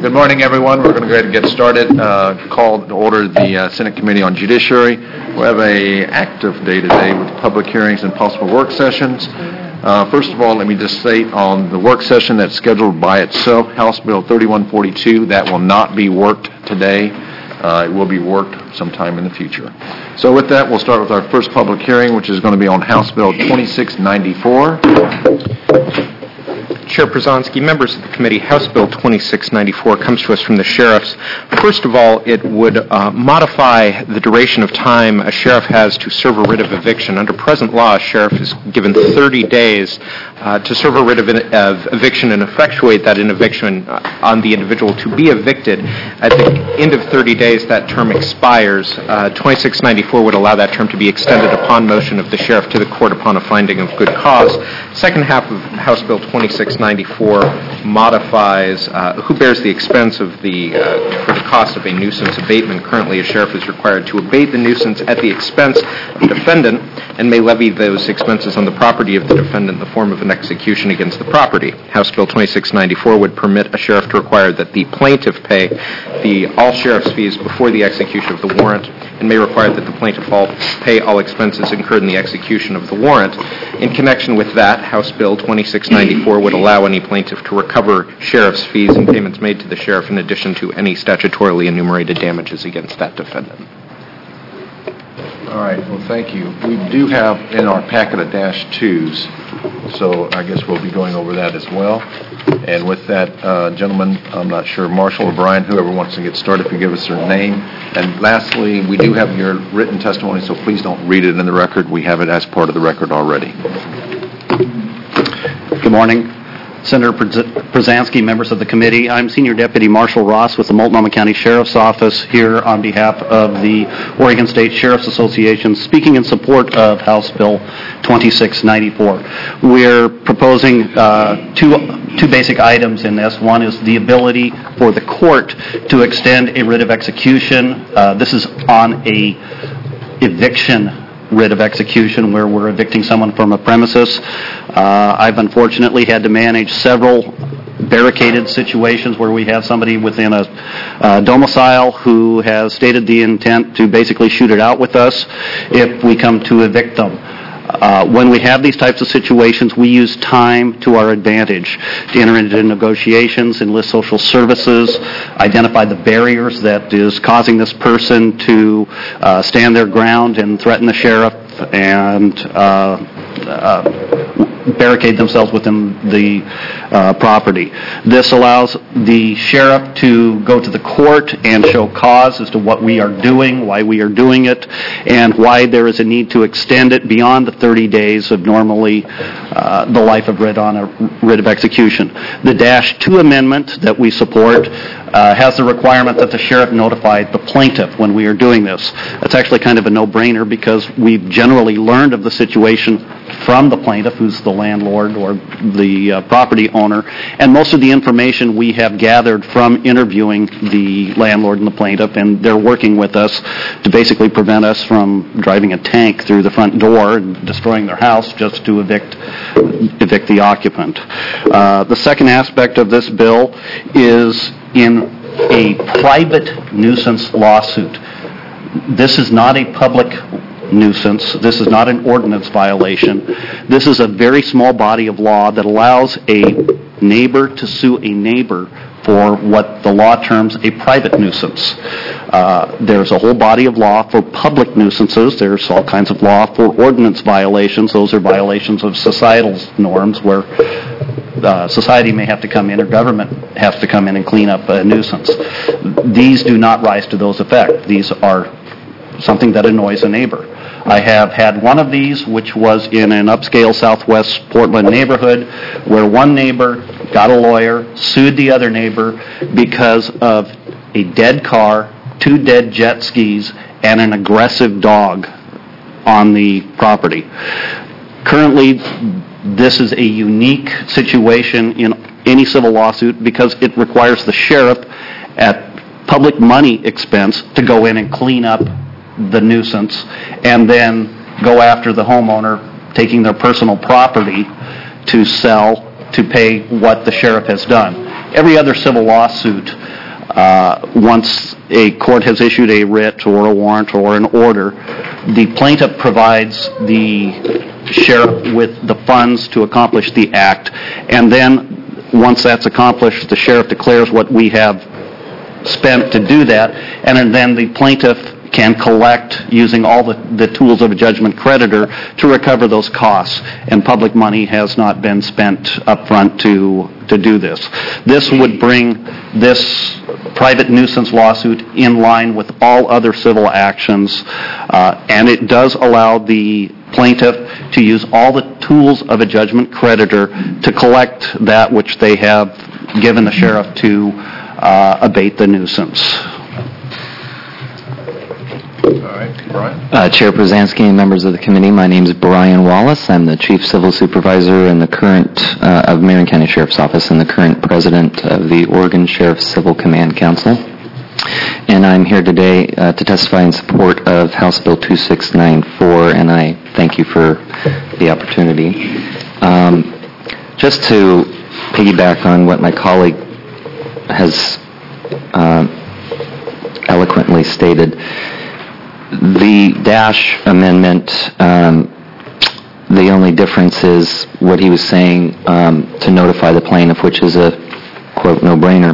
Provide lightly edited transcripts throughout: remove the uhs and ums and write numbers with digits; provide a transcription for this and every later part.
Good morning, everyone. We're going to go ahead and get started. Call to order the Senate Committee on Judiciary. We have an active day today with public hearings and possible work sessions. First of all, let me just state on the work session that's scheduled by itself, House Bill 3142, that will not be worked today. It will be worked sometime in the future. So with that, we'll start with our first public hearing, which is going to be on House Bill 2694. Chair Przanski, members of the committee, House Bill 2694 comes to us from the sheriffs. First of all, it would modify the duration of time a sheriff has to serve a writ of eviction. Under present law, a sheriff is given 30 days to serve a writ of eviction and effectuate that eviction on the individual to be evicted. At the end of 30 days, that term expires. 2694 would allow that term to be extended upon motion of the sheriff to the court upon a finding of good cause. Second half of House Bill 2694 modifies who bears the expense of for the cost of a nuisance abatement. Currently, a sheriff is required to abate the nuisance at the expense of the defendant and may levy those expenses on the property of the defendant in the form of an execution against the property. House Bill 2694 would permit a sheriff to require that the plaintiff pay all sheriff's fees before the execution of the warrant, and may require that the plaintiff pay all expenses incurred in the execution of the warrant. In connection with that, House Bill 2694 would allow any plaintiff to recover sheriff's fees and payments made to the sheriff in addition to any statutorily enumerated damages against that defendant. All right, well, thank you. We do have in our packet a -2s, so I guess we'll be going over that as well. And with that, gentlemen, I'm not sure, Marshall or Brian, whoever wants to get started, if you give us their name. And lastly, we do have your written testimony, so please don't read it in the record. We have it as part of the record already. Good morning. Senator Przanski, members of the committee. I'm Senior Deputy Marshall Ross with the Multnomah County Sheriff's Office here on behalf of the Oregon State Sheriff's Association, speaking in support of House Bill 2694. We're proposing two basic items in this. One is the ability for the court to extend a writ of execution. This is on a eviction writ of execution where we're evicting someone from a premises. I've unfortunately had to manage several barricaded situations where we have somebody within a domicile who has stated the intent to basically shoot it out with us if we come to evict them. When we have these types of situations, we use time to our advantage to enter into negotiations, enlist social services, identify the barriers that is causing this person to stand their ground and threaten the sheriff and barricade themselves within the property. This allows the sheriff to go to the court and show cause as to what we are doing, why we are doing it, and why there is a need to extend it beyond the 30 days of normally the life of writ on a writ of execution. The -2 amendment that we support has the requirement that the sheriff notify the plaintiff when we are doing this. It's actually kind of a no-brainer because we've generally learned of the situation from the plaintiff, who's the landlord or the property owner, and most of the information we have gathered from interviewing the landlord and the plaintiff, and they're working with us to basically prevent us from driving a tank through the front door and destroying their house just to evict the occupant. The second aspect of this bill is in a private nuisance lawsuit. This is not a public nuisance. This is not an ordinance violation. This is a very small body of law that allows a neighbor to sue a neighbor for what the law terms a private nuisance. There's a whole body of law for public nuisances. There's all kinds of law for ordinance violations. Those are violations of societal norms where society may have to come in or government has to come in and clean up a nuisance. These do not rise to those effects. These are something that annoys a neighbor. I have had one of these, which was in an upscale southwest Portland neighborhood, where one neighbor got a lawyer, sued the other neighbor because of a dead car, 2 dead jet skis, and an aggressive dog on the property. Currently, this is a unique situation in any civil lawsuit because it requires the sheriff at public money expense to go in and clean up the nuisance and then go after the homeowner taking their personal property to sell to pay what the sheriff has done. every other civil lawsuit, once a court has issued a writ or a warrant or an order, the plaintiff provides the sheriff with the funds to accomplish the act, and then once that's accomplished, the sheriff declares what we have spent to do that, and then the plaintiff can collect using all the tools of a judgment creditor to recover those costs, and public money has not been spent up front to do this. This would bring this private nuisance lawsuit in line with all other civil actions, and it does allow the plaintiff to use all the tools of a judgment creditor to collect that which they have given the sheriff to abate the nuisance. All right, Brian? Chair Przansky and members of the committee, my name is Brian Wallace. I'm the Chief Civil Supervisor and the current of Marion County Sheriff's Office and the current President of the Oregon Sheriff's Civil Command Council. And I'm here today to testify in support of House Bill 2694, and I thank you for the opportunity. Just to piggyback on what my colleague has eloquently stated, the Dash amendment, the only difference is what he was saying to notify the plaintiff, which is a, quote, no-brainer.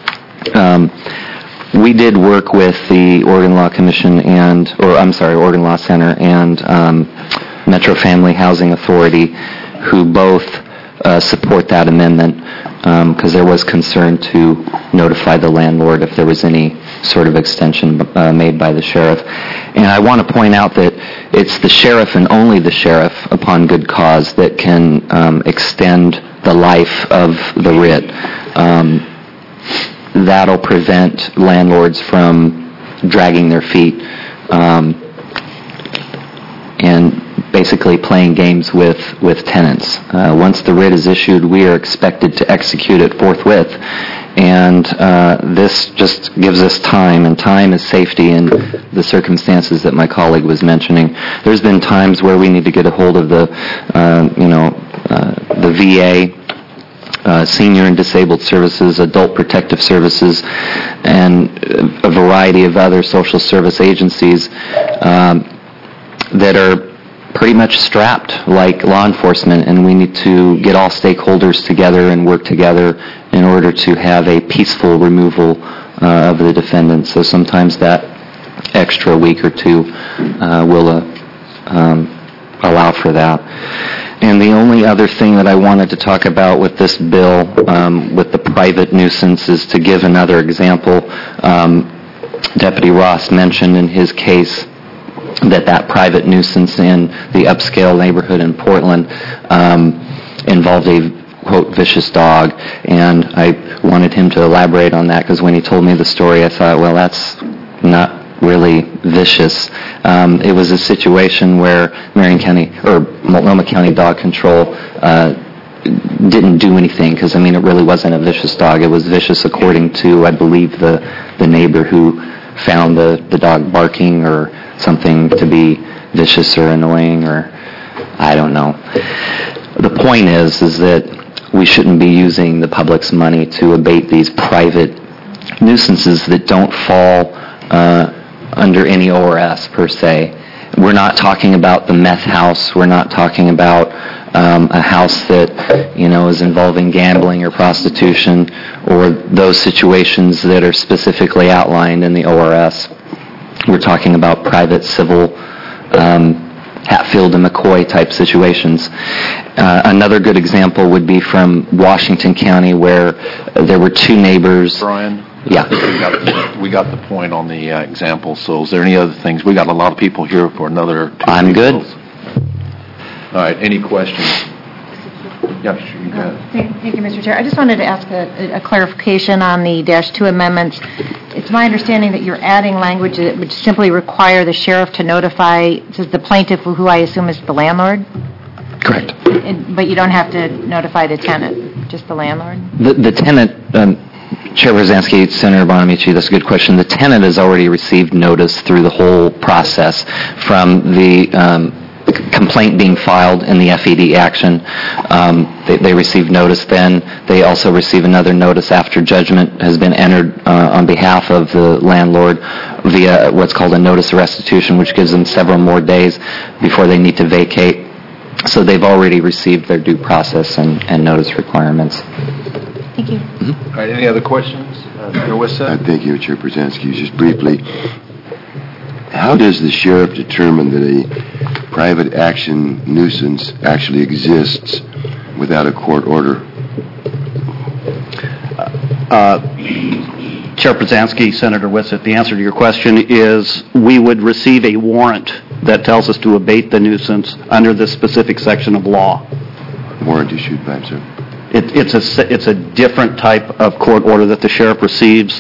We did work with the Oregon Law Commission Oregon Law Center and Metro Family Housing Authority, who both support that amendment because there was concern to notify the landlord if there was any sort of extension made by the sheriff. And I want to point out that it's the sheriff and only the sheriff, upon good cause, that can extend the life of the writ. That'll prevent landlords from dragging their feet and basically playing games with tenants. Once the writ is issued, we are expected to execute it forthwith. And this just gives us time, and time is safety in the circumstances that my colleague was mentioning. There's been times where we need to get a hold of the VA, Senior and Disabled Services, Adult Protective Services, and a variety of other social service agencies that are pretty much strapped like law enforcement, and we need to get all stakeholders together and work together in order to have a peaceful removal of the defendant. So sometimes that extra week or two will allow for that. And the only other thing that I wanted to talk about with this bill, with the private nuisance, is to give another example. Deputy Ross mentioned in his case that private nuisance in the upscale neighborhood in Portland involved a, quote, vicious dog. And I wanted him to elaborate on that because when he told me the story, I thought, well, that's not really vicious. It was a situation where Marion County, or Multnomah County Dog Control didn't do anything because, I mean, it really wasn't a vicious dog. It was vicious according to, I believe, the neighbor who found the dog barking or something to be vicious or annoying, or I don't know. The point is that we shouldn't be using the public's money to abate these private nuisances that don't fall under any ORS per se. We're not talking about the meth house. We're not talking about a house that, is involving gambling or prostitution or those situations that are specifically outlined in the ORS. We're talking about private civil Hatfield and McCoy type situations. Another good example would be from Washington County where there were two neighbors. Brian? Yeah. We got the point on the example, so is there any other things? We got a lot of people here for another two I'm good. bills. All right, any questions? Yeah, sure, you got it. Thank you, Mr. Chair. I just wanted to ask a clarification on the -2 amendments. It's my understanding that you're adding language that would simply require the sheriff to notify the plaintiff, who I assume is the landlord? Correct. But you don't have to notify the tenant, just the landlord? The tenant, Chair Brzezinski, Senator Bonamici, that's a good question. The tenant has already received notice through the whole process from the complaint being filed in the FED action. They receive notice then. They also receive another notice after judgment has been entered on behalf of the landlord via what's called a notice of restitution, which gives them several more days before they need to vacate. So they've already received their due process and notice requirements. Thank you. All right, any other questions? Mr. Wissa? Thank you, Chair Brzezinski. Just briefly, how does the sheriff determine that a private action nuisance actually exists without a court order? Chair Brzezinski, Senator Wissett, the answer to your question is we would receive a warrant that tells us to abate the nuisance under this specific section of law. Warrant issued by him, sir? It's a different type of court order that the sheriff receives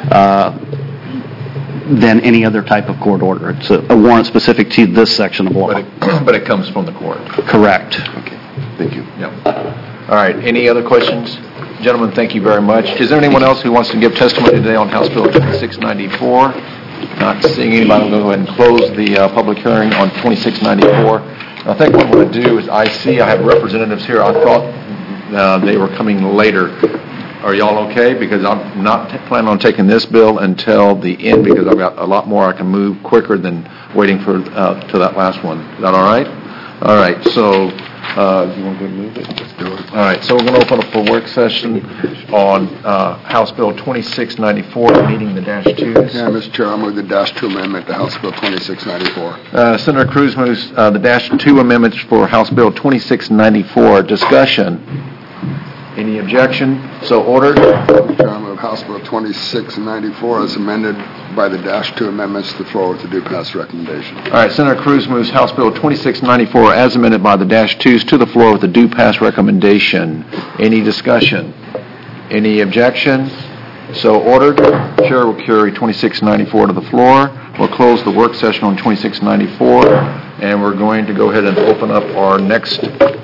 than any other type of court order. It's a warrant specific to this section of law. But it comes from the court. Correct. Okay, thank you. Yep. All right, any other questions? Gentlemen, thank you very much. Is there anyone else who wants to give testimony today on House Bill 2694? Not seeing anybody, I'll go ahead and close the public hearing on 2694. I think what I'm going to do is I have representatives here. I thought they were coming later. Are y'all okay? Because I'm not planning on taking this bill until the end because I've got a lot more I can move quicker than waiting for to that last one. Is that all right? All right. So, you want to move it? Let's do it. All right. So we're going to open up a work session on House Bill 2694, meeting the -2s. Yeah, Mr. Chair, I'll move the -2 amendment to House Bill 2694. Senator Cruz moves the -2 amendments for House Bill 2694. Discussion. Any objection? So ordered. Mr. Chair, I'll move House Bill 2694 as amended by the -2 amendments to the floor with the due pass recommendation. All right, Senator Cruz moves House Bill 2694 as amended by the -2s to the floor with the due pass recommendation. Any discussion? Any objection? So ordered. Chair will carry 2694 to the floor. We'll close the work session on 2694, and we're going to go ahead and open up our next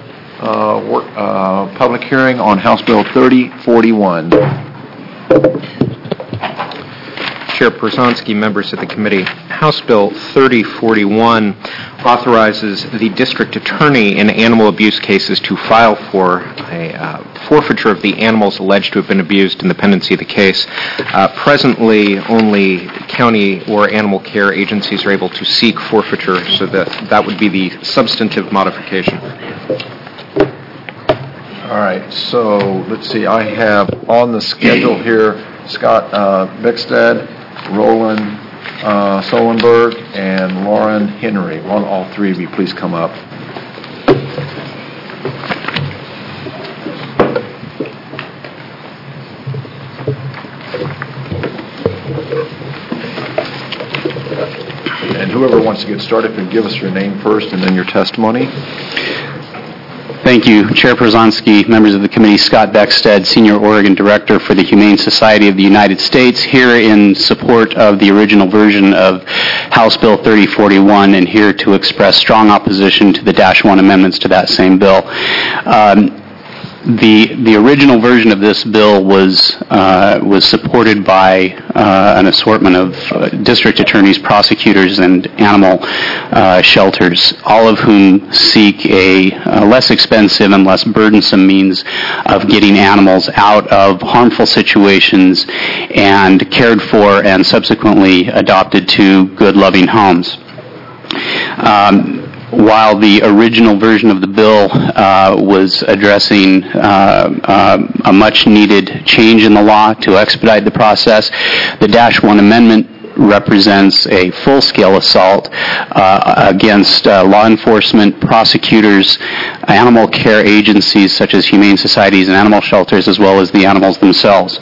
public hearing on House Bill 3041. Chair Przonski, members of the committee, House Bill 3041 authorizes the district attorney in animal abuse cases to file for a forfeiture of the animals alleged to have been abused in the pendency of the case. Presently, only county or animal care agencies are able to seek forfeiture, so that would be the substantive modification. All right, so let's see. I have on the schedule here Scott Beckstead, Roland Solenberg, and Lauren Henry. Will all three of you please come up? And whoever wants to get started can give us your name first and then your testimony. Thank you, Chair Przonski, members of the committee. Scott Beckstead, Senior Oregon Director for the Humane Society of the United States, here in support of the original version of House Bill 3041 and here to express strong opposition to the -1 amendments to that same bill. The original version of this bill was supported by an assortment of district attorneys, prosecutors, and animal shelters, all of whom seek a less expensive and less burdensome means of getting animals out of harmful situations and cared for and subsequently adopted to good, loving homes. While the original version of the bill was addressing a much-needed change in the law to expedite the process, the -1 amendment represents a full-scale assault against law enforcement, prosecutors, animal care agencies such as humane societies and animal shelters, as well as the animals themselves.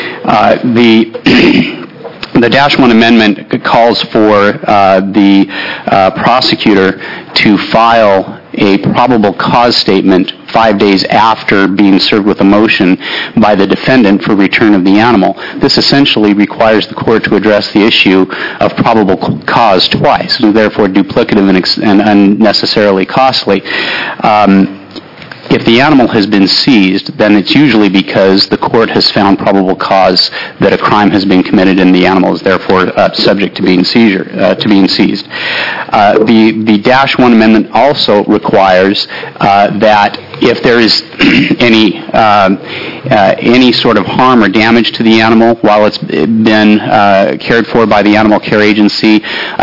The -1 amendment calls for the prosecutor to file a probable cause statement 5 days after being served with a motion by the defendant for return of the animal. This essentially requires the court to address the issue of probable cause twice, and therefore duplicative and unnecessarily costly. if the animal has been seized, then it's usually because the court has found probable cause that a crime has been committed and the animal is therefore subject to being seized. The -1 amendment also requires that if there is any sort of harm or damage to the animal while it's been cared for by the animal care agency,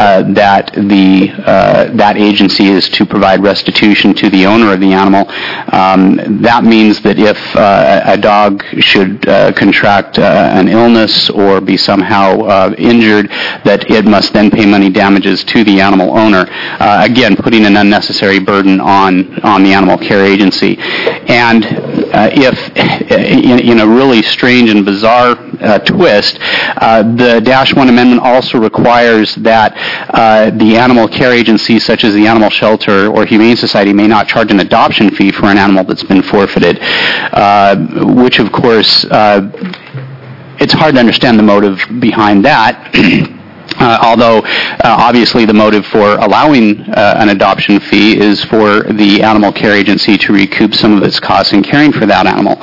that agency is to provide restitution to the owner of the animal. That means that if a dog should contract an illness or be somehow injured, that it must then pay money damages to the animal owner, again, putting an unnecessary burden on the animal care agency. And if, in a really strange and bizarre twist, the -1 amendment also requires that the animal care agency, such as the animal shelter or humane society, may not charge an adoption fee for an animal that's been forfeited, which, of course, it's hard to understand the motive behind that. Although, obviously, the motive for allowing an adoption fee is for the animal care agency to recoup some of its costs in caring for that animal.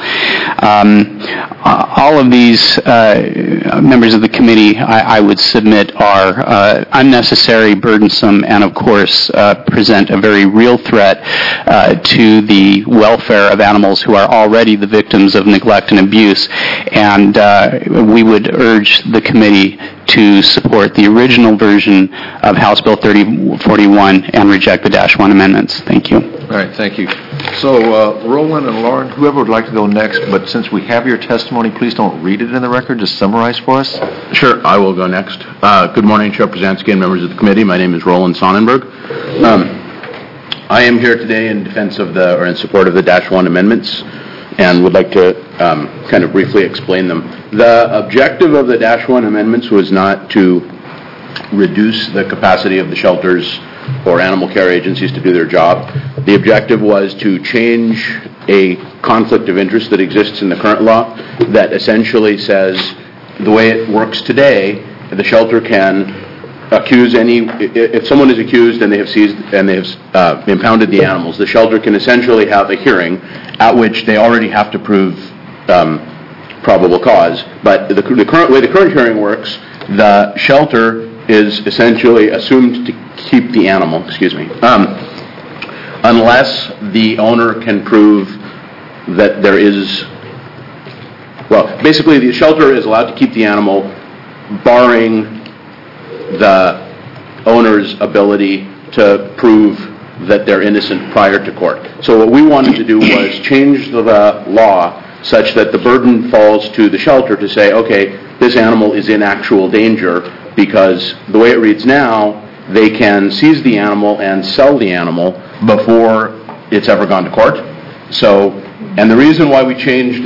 All of these members of the committee, I would submit, are unnecessary, burdensome, and, of course, present a very real threat to the welfare of animals who are already the victims of neglect and abuse. And we would urge the committee to support the original version of House Bill 3041 and reject the -1 amendments. Thank you. All right, thank you. So, Roland and Lauren, whoever would like to go next, but since we have your testimony, please don't read it in the record, just summarize for us. Sure, I will go next. Good morning, Chair Brzezinski and members of the committee. My name is Roland Sonnenberg. I am here today in defense of in support of the -1 amendments, and would like to kind of briefly explain them. The objective of the -1 amendments was not to reduce the capacity of the shelters or animal care agencies to do their job. The objective was to change a conflict of interest that exists in the current law that essentially says the way it works today, the shelter can accuse if someone is accused and they have seized and they have impounded the animals, the shelter can essentially have a hearing at which they already have to prove probable cause. But the current hearing works, the shelter is essentially assumed to keep the animal, unless the owner can prove that there is, basically the shelter is allowed to keep the animal barring the owner's ability to prove that they're innocent prior to court. So what we wanted to do was change the law such that the burden falls to the shelter to say, okay, this animal is in actual danger, because the way it reads now, they can seize the animal and sell the animal before it's ever gone to court. So, and the reason why we changed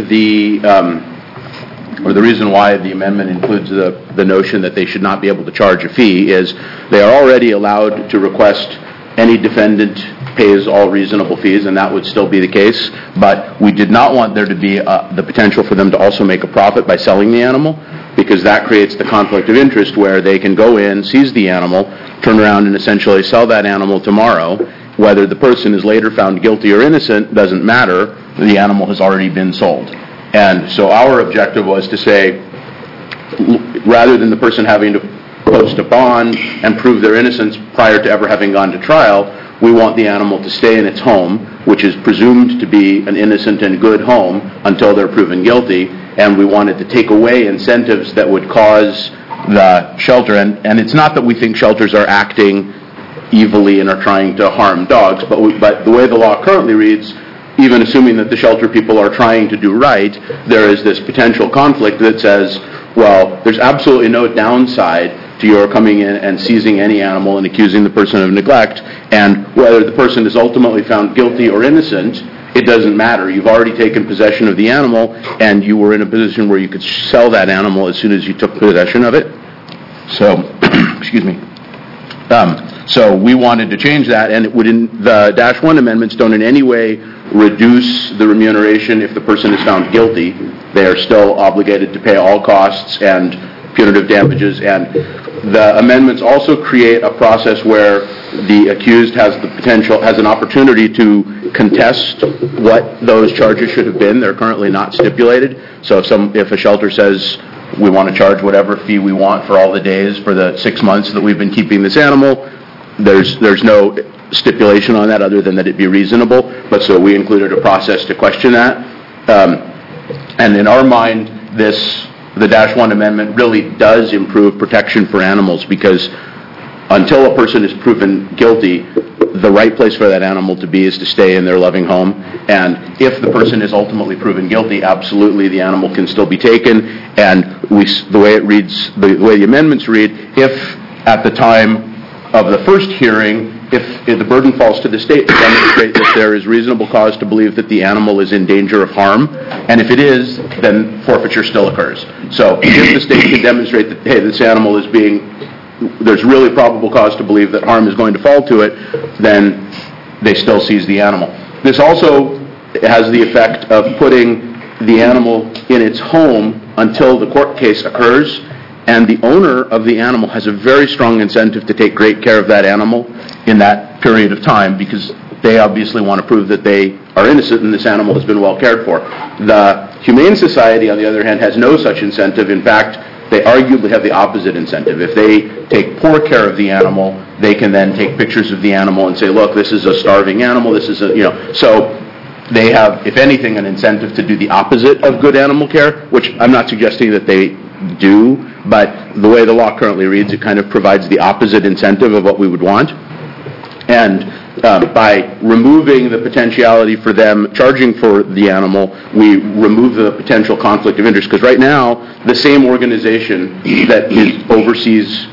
the reason why the amendment includes the notion that they should not be able to charge a fee is they are already allowed to request any defendant pays all reasonable fees, and that would still be the case. But we did not want there to be the potential for them to also make a profit by selling the animal, because that creates the conflict of interest where they can go in, seize the animal, turn around and essentially sell that animal tomorrow. Whether the person is later found guilty or innocent doesn't matter. The animal has already been sold. And so our objective was to say, rather than the person having to post a bond and prove their innocence prior to ever having gone to trial, we want the animal to stay in its home, which is presumed to be an innocent and good home until they're proven guilty, and we wanted to take away incentives that would cause the shelter, and it's not that we think shelters are acting evilly and are trying to harm dogs, but the way the law currently reads, even assuming that the shelter people are trying to do right, there is this potential conflict that says, well, there's absolutely no downside to your coming in and seizing any animal and accusing the person of neglect, and whether the person is ultimately found guilty or innocent, it doesn't matter. You've already taken possession of the animal, and you were in a position where you could sell that animal as soon as you took possession of it. So, so we wanted to change that, and the -1 amendments don't in any way reduce the remuneration if the person is found guilty. They are still obligated to pay all costs and punitive damages, and The amendments also create a process where the accused has an opportunity to contest what those charges should have been. They're currently not stipulated. So if a shelter says, we want to charge whatever fee we want for all the days for the 6 months that we've been keeping this animal, there's no stipulation on that other than that it be reasonable. But so we included a process to question that. And in our mind, the -1 amendment really does improve protection for animals, because until a person is proven guilty, the right place for that animal to be is to stay in their loving home. And if the person is ultimately proven guilty, absolutely the animal can still be taken. And the way it reads, the way the amendments read, if at the time of the first hearing, if the burden falls to the state to demonstrate that there is reasonable cause to believe that the animal is in danger of harm, and if it is, then forfeiture still occurs. So if the state can demonstrate that, hey, this animal is there's really probable cause to believe that harm is going to fall to it, then they still seize the animal. This also has the effect of putting the animal in its home until the court case occurs, and the owner of the animal has a very strong incentive to take great care of that animal in that period of time, because they obviously want to prove that they are innocent and this animal has been well cared for. The Humane Society, on the other hand, has no such incentive. In fact, they arguably have the opposite incentive. If they take poor care of the animal, they can then take pictures of the animal and say, look, this is a starving animal, this is so they have, if anything, an incentive to do the opposite of good animal care, which I'm not suggesting that they do, but the way the law currently reads, it kind of provides the opposite incentive of what we would want. And by removing the potentiality for them charging for the animal, we remove the potential conflict of interest. Because right now, the same organization that oversees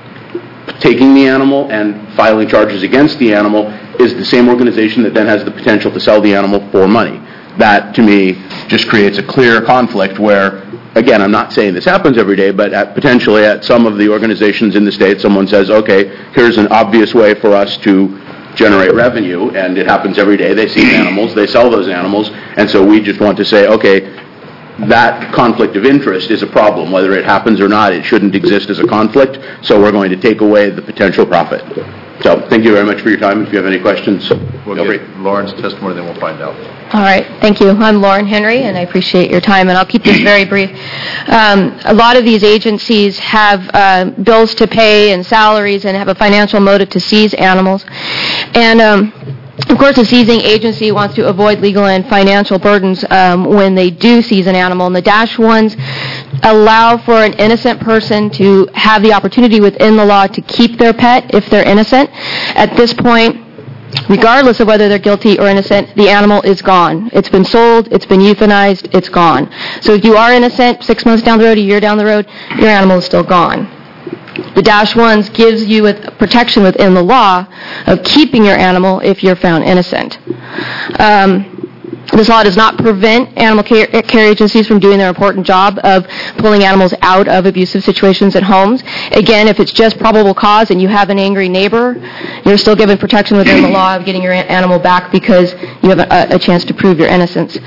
taking the animal and filing charges against the animal is the same organization that then has the potential to sell the animal for money. That, to me, just creates a clear conflict where, again, I'm not saying this happens every day, but potentially at some of the organizations in the state, someone says, okay, here's an obvious way for us to generate revenue, and it happens every day. They see animals, they sell those animals, and so we just want to say, okay, that conflict of interest is a problem. Whether it happens or not, it shouldn't exist as a conflict, so we're going to take away the potential profit. So thank you very much for your time. If you have any questions, we'll get Lauren's testimony, then we'll find out. All right. Thank you. I'm Lauren Henry, and I appreciate your time, and I'll keep this very brief. A lot of these agencies have bills to pay and salaries and have a financial motive to seize animals. And of course, the seizing agency wants to avoid legal and financial burdens when they do seize an animal. And the -1s allow for an innocent person to have the opportunity within the law to keep their pet if they're innocent. At this point, regardless of whether they're guilty or innocent, the animal is gone. It's been sold, it's been euthanized, it's gone. So if you are innocent, 6 months down the road, a year down the road, your animal is still gone. The -1s gives you protection within the law of keeping your animal if you're found innocent. This law does not prevent animal care agencies from doing their important job of pulling animals out of abusive situations at homes. Again, if it's just probable cause and you have an angry neighbor, you're still given protection within the law of getting your animal back because you have a chance to prove your innocence.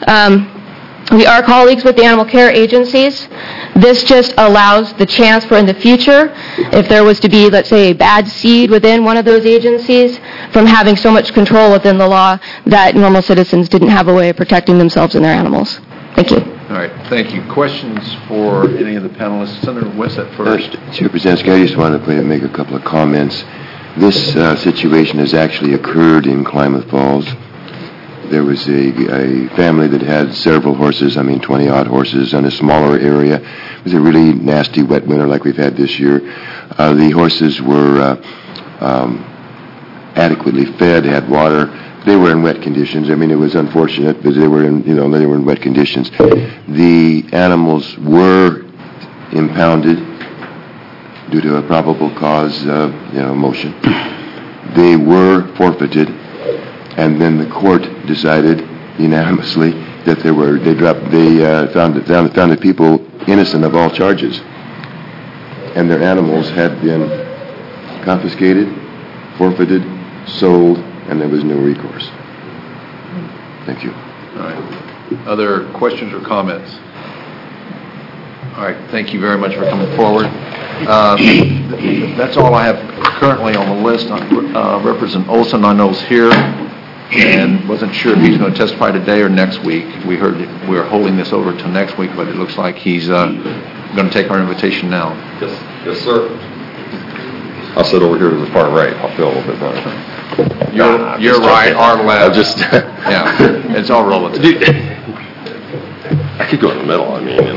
We are colleagues with the animal care agencies. This just allows the chance for in the future, if there was to be, let's say, a bad seed within one of those agencies, from having so much control within the law that normal citizens didn't have a way of protecting themselves and their animals. Thank you. All right. Thank you. Questions for any of the panelists? Senator Wissett first. Chair Brzezinski, I just wanted to make a couple of comments. This situation has actually occurred in Klamath Falls. There was a family that had several horses, 20-odd horses, in a smaller area. It was a really nasty wet winter like we've had this year. The horses were adequately fed, had water. They were in wet conditions. It was unfortunate, but they were in wet conditions. The animals were impounded due to a probable cause of motion. They were forfeited. And then the court decided unanimously that they found the people innocent of all charges, and their animals had been confiscated, forfeited, sold, and there was no recourse. Thank you. All right. Other questions or comments? All right. Thank you very much for coming forward. That's all I have currently on the list. Representative Olson, I know, is here, and wasn't sure if he's going to testify today or next week. We heard that we were holding this over till next week, but it looks like he's going to take our invitation now. Yes, sir. I'll sit over here to the far right. I'll feel a little bit better. You're right, our left. Yeah, it's all relative. I could go in the middle,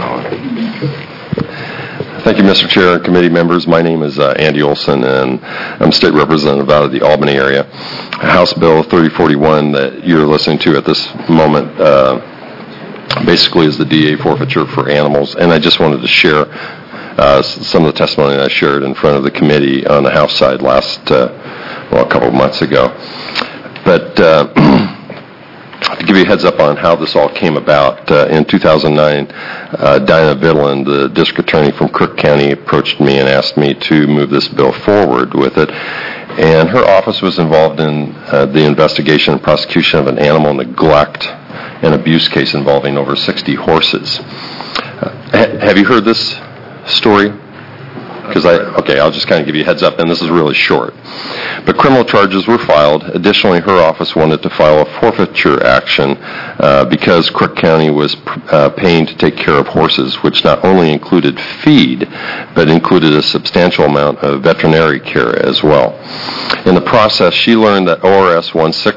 Thank you, Mr. Chair and committee members. My name is Andy Olson, and I'm state representative out of the Albany area. House Bill 3041 that you're listening to at this moment basically is the DA forfeiture for animals, and I just wanted to share some of the testimony that I shared in front of the committee on the House side a couple of months ago. But to give you a heads up on how this all came about, in 2009, Dinah Vidlin, the district attorney from Crook County, approached me and asked me to move this bill forward with it. And her office was involved in the investigation and prosecution of an animal neglect and abuse case involving over 60 horses. Have you heard this story? I'll just kind of give you a heads up, and this is really short. But criminal charges were filed. Additionally, her office wanted to file a forfeiture action because Crook County was paying to take care of horses, which not only included feed, but included a substantial amount of veterinary care as well. In the process, she learned that ORS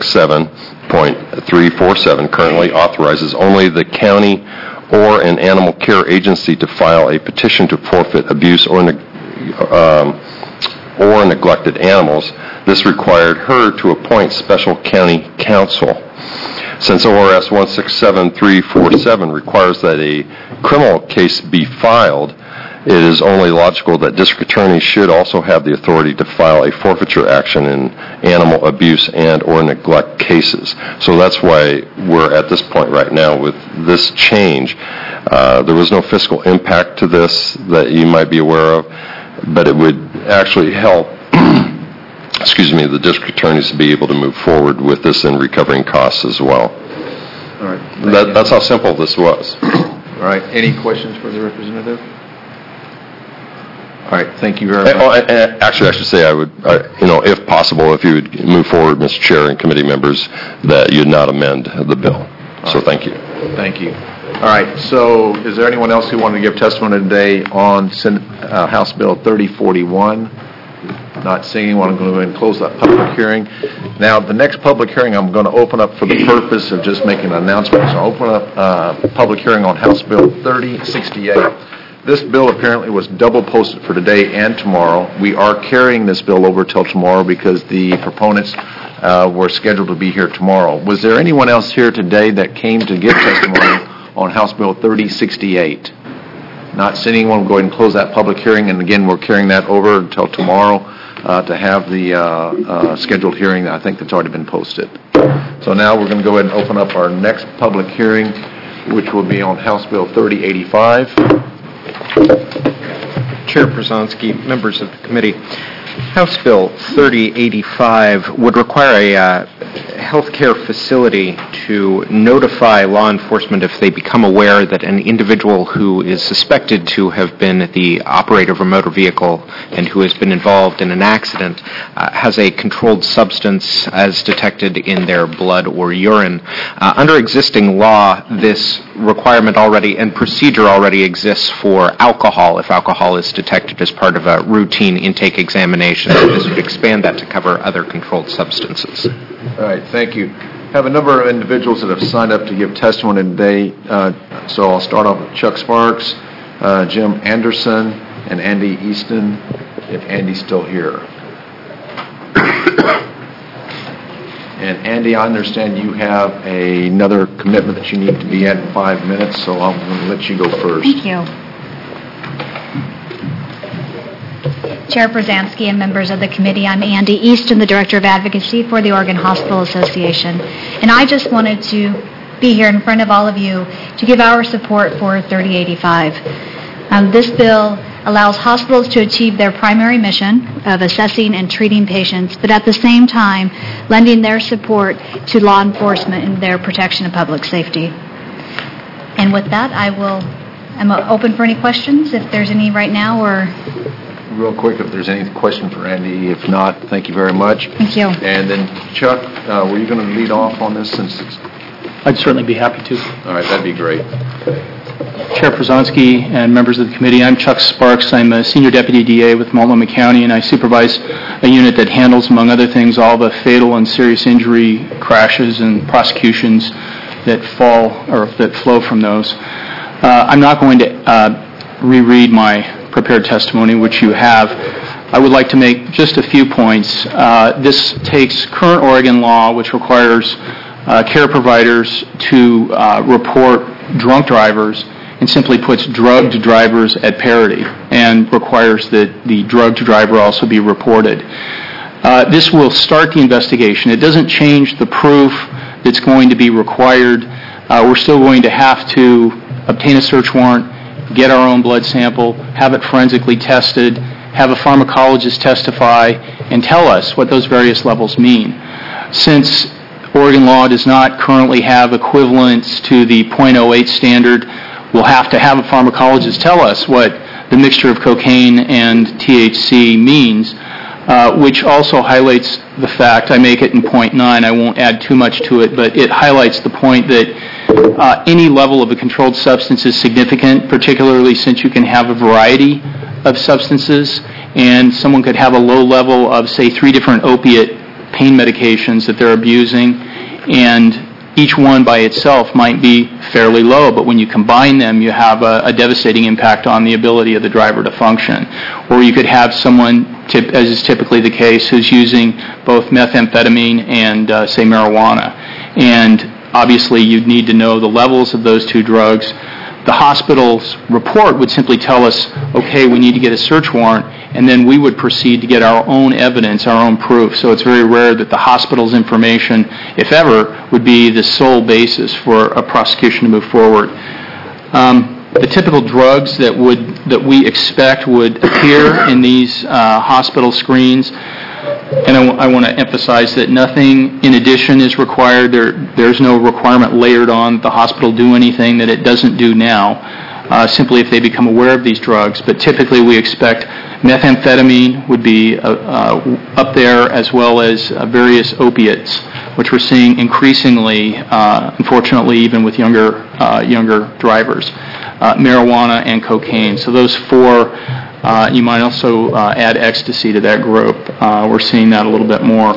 167.347 currently authorizes only the county or an animal care agency to file a petition to forfeit abuse or neglected animals. This required her to appoint special county counsel. Since ORS 167.347 requires that a criminal case be filed, it is only logical that district attorneys should also have the authority to file a forfeiture action in animal abuse and or neglect cases. So that's why we're at this point right now with this change. There was no fiscal impact to this that you might be aware of, but it would actually help the district attorneys to be able to move forward with this in recovering costs as well. All right. That's how simple this was. All right. Any questions for the representative? All right. Thank you very much. Actually, I should say I would, if possible, if you would move forward, Mr. Chair and committee members, that you'd not amend the bill. So thank you. Thank you. All right. So is there anyone else who wanted to give testimony today on House Bill 3041? Not seeing anyone, I'm going to go ahead and close that public hearing. Now, the next public hearing I'm going to open up for the purpose of just making an announcement. So I'll open up public hearing on House Bill 3068. This bill apparently was double posted for today and tomorrow. We are carrying this bill over till tomorrow because the proponents were scheduled to be here tomorrow. Was there anyone else here today that came to give testimony on House Bill 3068? Not seeing anyone, we'll go ahead and close that public hearing. And again, we're carrying that over until tomorrow to have the scheduled hearing that I think that's already been posted. So now we're going to go ahead and open up our next public hearing, which will be on House Bill 3085. Chair Przanski, members of the committee, House Bill 3085 would require a healthcare facility to notify law enforcement if they become aware that an individual who is suspected to have been the operator of a motor vehicle and who has been involved in an accident has a controlled substance as detected in their blood or urine. Under existing law, this requirement already and procedure already exists for alcohol if alcohol is detected as part of a routine intake examination. So this would expand that to cover other controlled substances. All right, thank you. I have a number of individuals that have signed up to give testimony today. So I'll start off with Chuck Sparks, Jim Anderson, and Andy Easton, if Andy's still here. And Andy, I understand you have another commitment that you need to be at in 5 minutes, so I'm going to let you go first. Thank you. Chair Przanski and members of the committee, I'm Andy Easton, the Director of Advocacy for the Oregon Hospital Association. And I just wanted to be here in front of all of you to give our support for 3085. This bill allows hospitals to achieve their primary mission of assessing and treating patients, but at the same time, lending their support to law enforcement in their protection of public safety. And with that, I'm open for any questions, if there's any right now, or... real quick if there's any question for Andy. If not, thank you very much. Thank you. And then Chuck, were you going to lead off on this since it's... I'd certainly be happy to. All right, that'd be great. Chair Przonski and members of the committee, I'm Chuck Sparks. I'm a senior deputy DA with Multnomah County, and I supervise a unit that handles, among other things, all the fatal and serious injury crashes and prosecutions that flow from those. I'm not going to reread my prepared testimony, which you have. I would like to make just a few points. This takes current Oregon law, which requires care providers to report drunk drivers, and simply puts drugged drivers at parity and requires that the drugged driver also be reported. This will start the investigation. It doesn't change the proof that's going to be required. We're still going to have to obtain a search warrant, get our own blood sample, have it forensically tested, have a pharmacologist testify, and tell us what those various levels mean. Since Oregon law does not currently have equivalents to the .08 standard, we'll have to have a pharmacologist tell us what the mixture of cocaine and THC means, which also highlights the fact, I make it in .9, I won't add too much to it, but it highlights the point that any level of a controlled substance is significant, particularly since you can have a variety of substances, and someone could have a low level of, say, 3 different opiate pain medications that they're abusing, and each one by itself might be fairly low, but when you combine them, you have a devastating impact on the ability of the driver to function. Or you could have someone, as is typically the case, who's using both methamphetamine and, say, marijuana. And obviously, you'd need to know the levels of those 2 drugs. The hospital's report would simply tell us, okay, we need to get a search warrant, and then we would proceed to get our own evidence, our own proof. So it's very rare that the hospital's information, if ever, would be the sole basis for a prosecution to move forward. The typical drugs that we expect would appear in these hospital screens, and I want to emphasize that nothing in addition is required. There's no requirement layered on the hospital do anything that it doesn't do now, simply if they become aware of these drugs. But typically we expect methamphetamine would be up there, as well as various opiates, which we're seeing increasingly, unfortunately, even with younger drivers, marijuana and cocaine. So those 4. You might also add ecstasy to that group. We're seeing that a little bit more.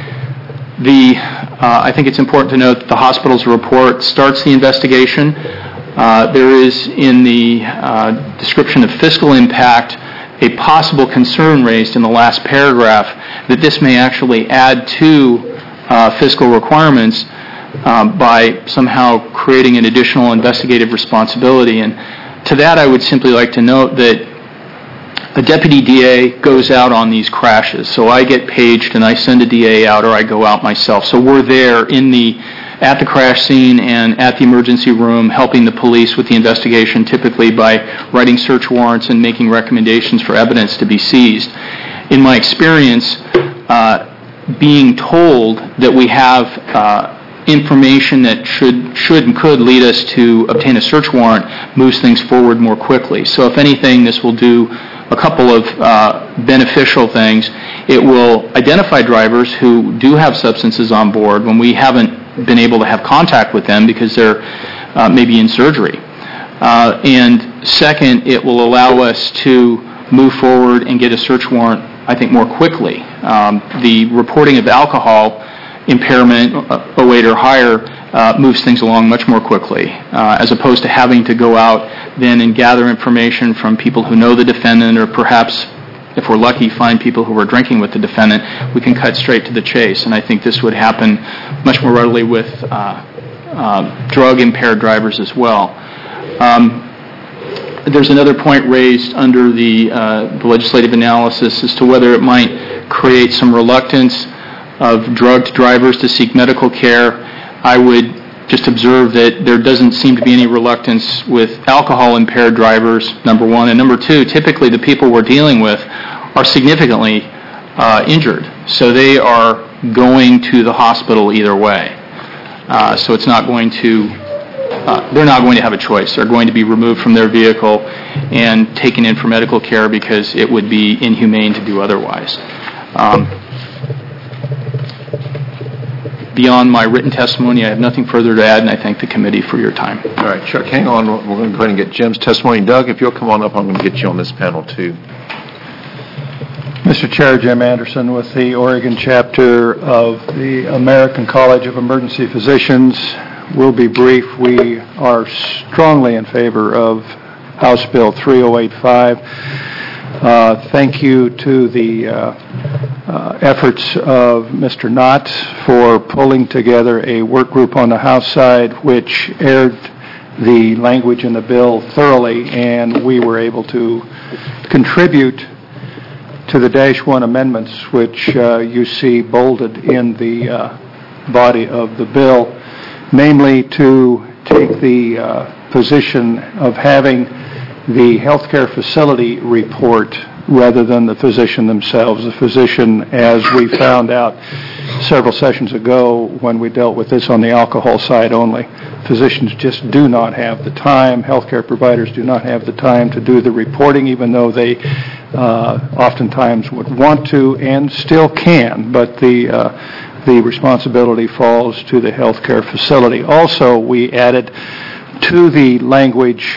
I think it's important to note that the hospital's report starts the investigation. There is, in the description of fiscal impact, a possible concern raised in the last paragraph that this may actually add to fiscal requirements by somehow creating an additional investigative responsibility. And to that, I would simply like to note that a deputy DA goes out on these crashes. So I get paged and I send a DA out, or I go out myself. So we're there at the crash scene and at the emergency room helping the police with the investigation, typically by writing search warrants and making recommendations for evidence to be seized. In my experience, being told that we have information that should and could lead us to obtain a search warrant moves things forward more quickly. So if anything, this will do a couple of beneficial things. It will identify drivers who do have substances on board when we haven't been able to have contact with them because they're maybe in surgery. And second, it will allow us to move forward and get a search warrant, I think, more quickly. The reporting of alcohol impairment, 08 or higher, moves things along much more quickly, as opposed to having to go out then and gather information from people who know the defendant, or perhaps, if we're lucky, find people who are drinking with the defendant. We can cut straight to the chase, and I think this would happen much more readily with drug-impaired drivers as well. There's another point raised under the legislative analysis as to whether it might create some reluctance of drugged drivers to seek medical care. I would just observe that there doesn't seem to be any reluctance with alcohol-impaired drivers, number one. And number two, typically the people we're dealing with are significantly injured. So they are going to the hospital either way. So it's not going to they're not going to have a choice. They're going to be removed from their vehicle and taken in for medical care because it would be inhumane to do otherwise. Beyond my written testimony, I have nothing further to add, and I thank the committee for your time. All right, Chuck, hang on. We're going to go ahead and get Jim's testimony. Doug, if you'll come on up, I'm going to get you on this panel, too. Mr. Chair, Jim Anderson with the Oregon chapter of the American College of Emergency Physicians. We'll be brief. We are strongly in favor of House Bill 3085. Thank you to the efforts of Mr. Knott for pulling together a work group on the House side which aired the language in the bill thoroughly, and we were able to contribute to the -1 amendments which you see bolded in the body of the bill, namely to take the position of having the healthcare facility report rather than the physician themselves. The physician, as we found out several sessions ago when we dealt with this on the alcohol side only, physicians just do not have the time, healthcare providers do not have the time to do the reporting, even though they oftentimes would want to and still can, but the responsibility falls to the healthcare facility. Also, we added to the language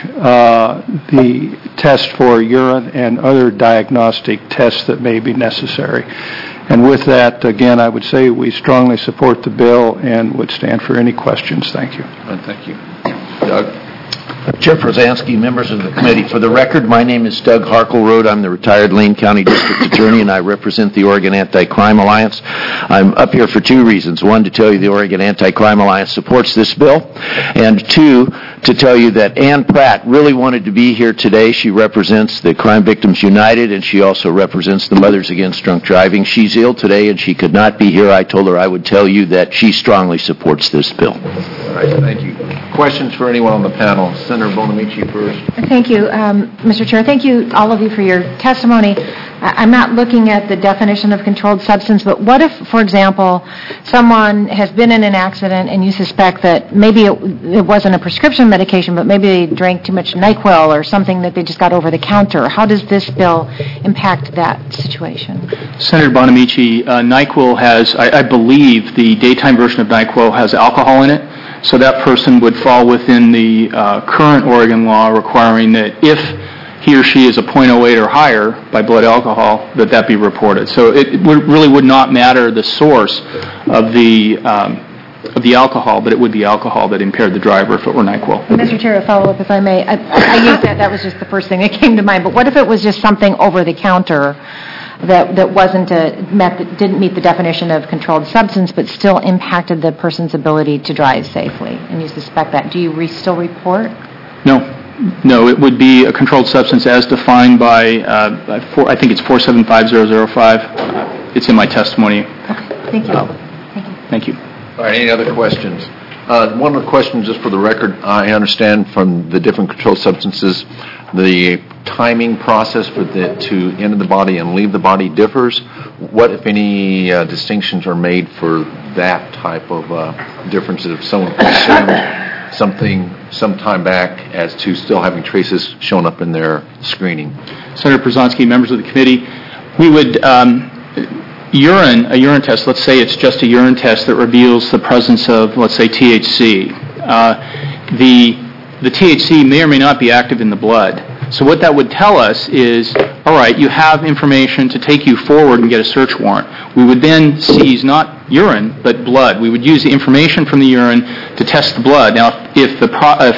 the test for urine and other diagnostic tests that may be necessary. And with that, again, I would say we strongly support the bill and would stand for any questions. Thank you. Thank you. Doug? Chair Prozanski, members of the committee, for the record, my name is Doug Harkleroad. I'm the retired Lane County District Attorney, and I represent the Oregon Anti-Crime Alliance. I'm up here for two reasons. One, to tell you the Oregon Anti-Crime Alliance supports this bill, and two, to tell you that Ann Pratt really wanted to be here today. She represents the Crime Victims United, and she also represents the Mothers Against Drunk Driving. She's ill today, and she could not be here. I told her I would tell you that she strongly supports this bill. All right, thank you. Questions for anyone on the panel? Senator Bonamici first. Thank you, Mr. Chair. Thank you, all of you, for your testimony. I'm not looking at the definition of controlled substance, but what if, for example, someone has been in an accident and you suspect that maybe it wasn't a prescription medication, but maybe they drank too much NyQuil or something that they just got over the counter? How does this bill impact that situation? Senator Bonamici, NyQuil has, I believe, the daytime version of NyQuil has alcohol in it. So that person would fall within the current Oregon law requiring that if he or she is a .08 or higher by blood alcohol, that be reported. So it really would not matter the source of the alcohol, but it would be alcohol that impaired the driver if it were NyQuil. Mr. Chair, a follow-up, if I may. I used that was just the first thing that came to mind. But what if it was just something over the counter that wasn't didn't meet the definition of controlled substance, but still impacted the person's ability to drive safely, and you suspect that? Do you still report? No, it would be a controlled substance as defined by, I think it's 475005. It's in my testimony. Okay, thank you. Thank you. All right, any other questions? One other question, just for the record. I understand from the different controlled substances, the timing process for to enter the body and leave the body differs. What, if any, distinctions are made for that type of differences if someone consumed something some time back as to still having traces shown up in their screening? Senator Prozanski, members of the committee, we would a urine test, let's say it's just a urine test that reveals the presence of, let's say, THC. The THC may or may not be active in the blood. So what that would tell us is, all right, you have information to take you forward and get a search warrant. We would then seize not urine, but blood. We would use the information from the urine to test the blood. Now, if the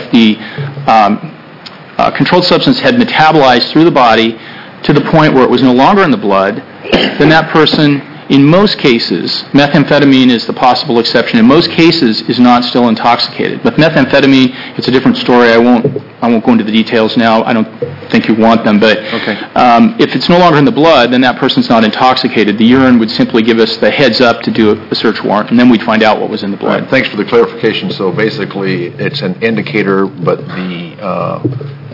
controlled substance had metabolized through the body to the point where it was no longer in the blood, then that person, in most cases, methamphetamine is the possible exception, in most cases is not still intoxicated. With methamphetamine, it's a different story. I won't go into the details now. I don't think you want them. But if it's no longer in the blood, then that person's not intoxicated. The urine would simply give us the heads up to do a search warrant, and then we'd find out what was in the blood. Right, thanks for the clarification. So basically, it's an indicator, but the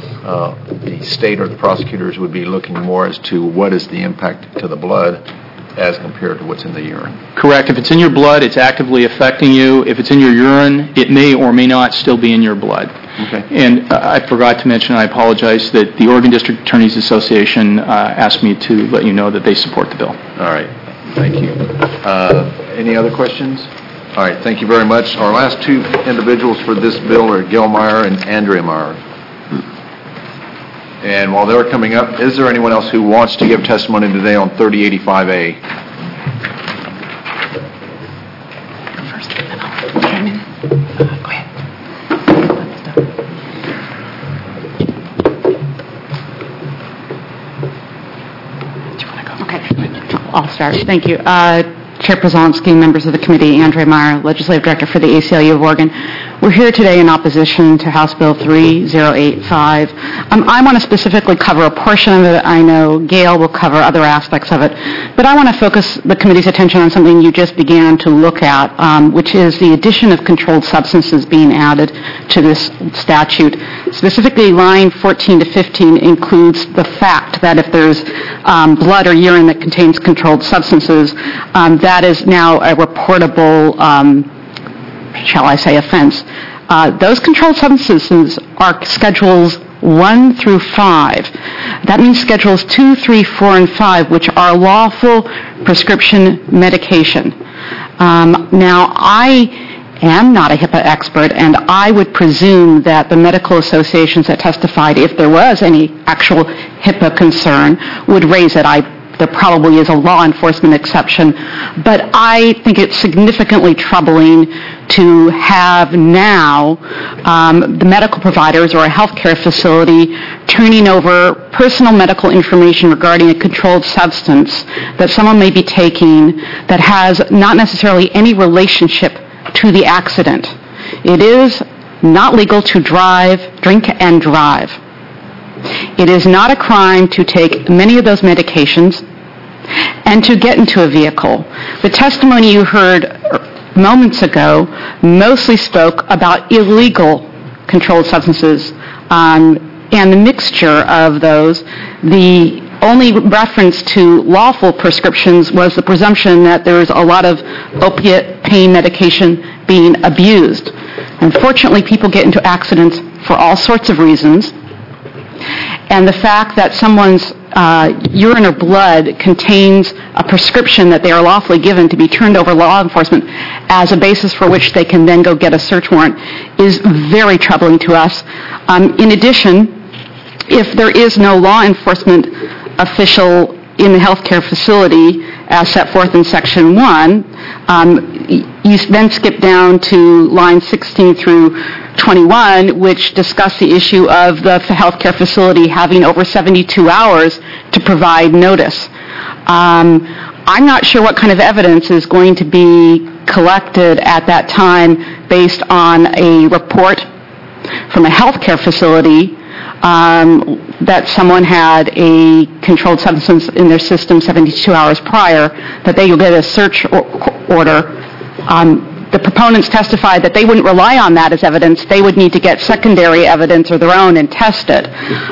state or the prosecutors would be looking more as to what is the impact to the blood as compared to what's in the urine. Correct. If it's in your blood, it's actively affecting you. If it's in your urine, it may or may not still be in your blood. Okay. And I forgot to mention, I apologize, that the Oregon District Attorneys Association asked me to let you know that they support the bill. All right. Thank you. Any other questions? All right. Thank you very much. Our last two individuals for this bill are Gail Meyer and Andrea Meyer. And while they're coming up, is there anyone else who wants to give testimony today on 3085A? I'll start. Thank you. Chair Przonski, members of the committee, Andrea Meyer, Legislative Director for the ACLU of Oregon. We're here today in opposition to House Bill 3085. I want to specifically cover a portion of it. I know Gail will cover other aspects of it. But I want to focus the committee's attention on something you just began to look at, which is the addition of controlled substances being added to this statute. Specifically, line 14 to 15 includes the fact that if there's blood or urine that contains controlled substances, that is now a reportable, shall I say, offense. Those controlled substances are Schedules 1 through 5. That means Schedules 2, 3, 4, and 5, which are lawful prescription medication. Now, I am not a HIPAA expert, and I would presume that the medical associations that testified, if there was any actual HIPAA concern, would raise it. There probably is a law enforcement exception, but I think it's significantly troubling to have now the medical providers or a healthcare facility turning over personal medical information regarding a controlled substance that someone may be taking that has not necessarily any relationship to the accident. It is not legal to drink and drive. It is not a crime to take many of those medications and to get into a vehicle. The testimony you heard moments ago mostly spoke about illegal controlled substances and the mixture of those. The only reference to lawful prescriptions was the presumption that there is a lot of opiate pain medication being abused. Unfortunately, people get into accidents for all sorts of reasons, and the fact that someone's urine or blood contains a prescription that they are lawfully given to be turned over law enforcement as a basis for which they can then go get a search warrant is very troubling to us. In addition, if there is no law enforcement official in the healthcare facility as set forth in Section 1, you then skip down to lines 16 through 21, which discuss the issue of the healthcare facility having over 72 hours to provide notice. I'm not sure what kind of evidence is going to be collected at that time based on a report from a healthcare facility that someone had a controlled substance in their system 72 hours prior, that they will get a search order. The proponents testified that they wouldn't rely on that as evidence. They would need to get secondary evidence of their own and test it.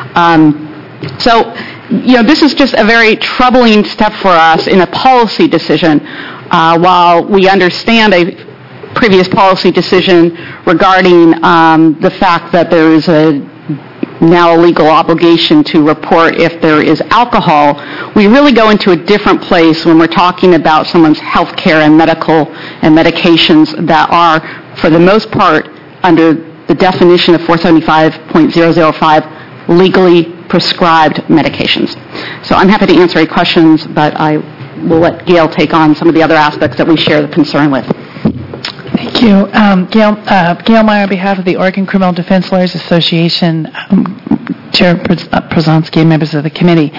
So, this is just a very troubling step for us in a policy decision. While we understand a previous policy decision regarding the fact that there is now a legal obligation to report if there is alcohol, we really go into a different place when we're talking about someone's health care and medical and medications that are, for the most part, under the definition of 475.005, legally prescribed medications. So I'm happy to answer any questions, but I will let Gail take on some of the other aspects that we share the concern with. Thank you. Gail Meyer on behalf of the Oregon Criminal Defense Lawyers Association, Chair Przonski, and members of the committee.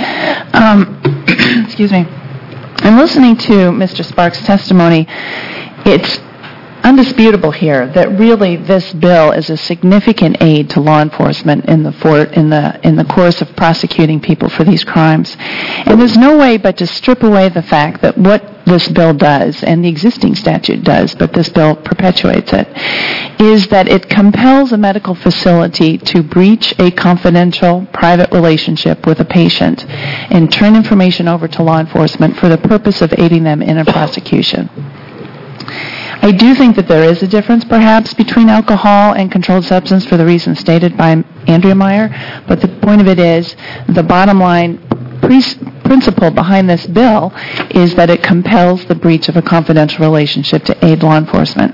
Excuse me. I'm listening to Mr. Sparks' testimony. It's undisputable here that really this bill is a significant aid to law enforcement in the course of prosecuting people for these crimes. And there's no way but to strip away the fact that what this bill does, and the existing statute does, but this bill perpetuates it, is that it compels a medical facility to breach a confidential private relationship with a patient and turn information over to law enforcement for the purpose of aiding them in a prosecution. I do think that there is a difference, perhaps, between alcohol and controlled substance for the reasons stated by Andrea Meyer, but the point of it is the bottom line principle behind this bill is that it compels the breach of a confidential relationship to aid law enforcement.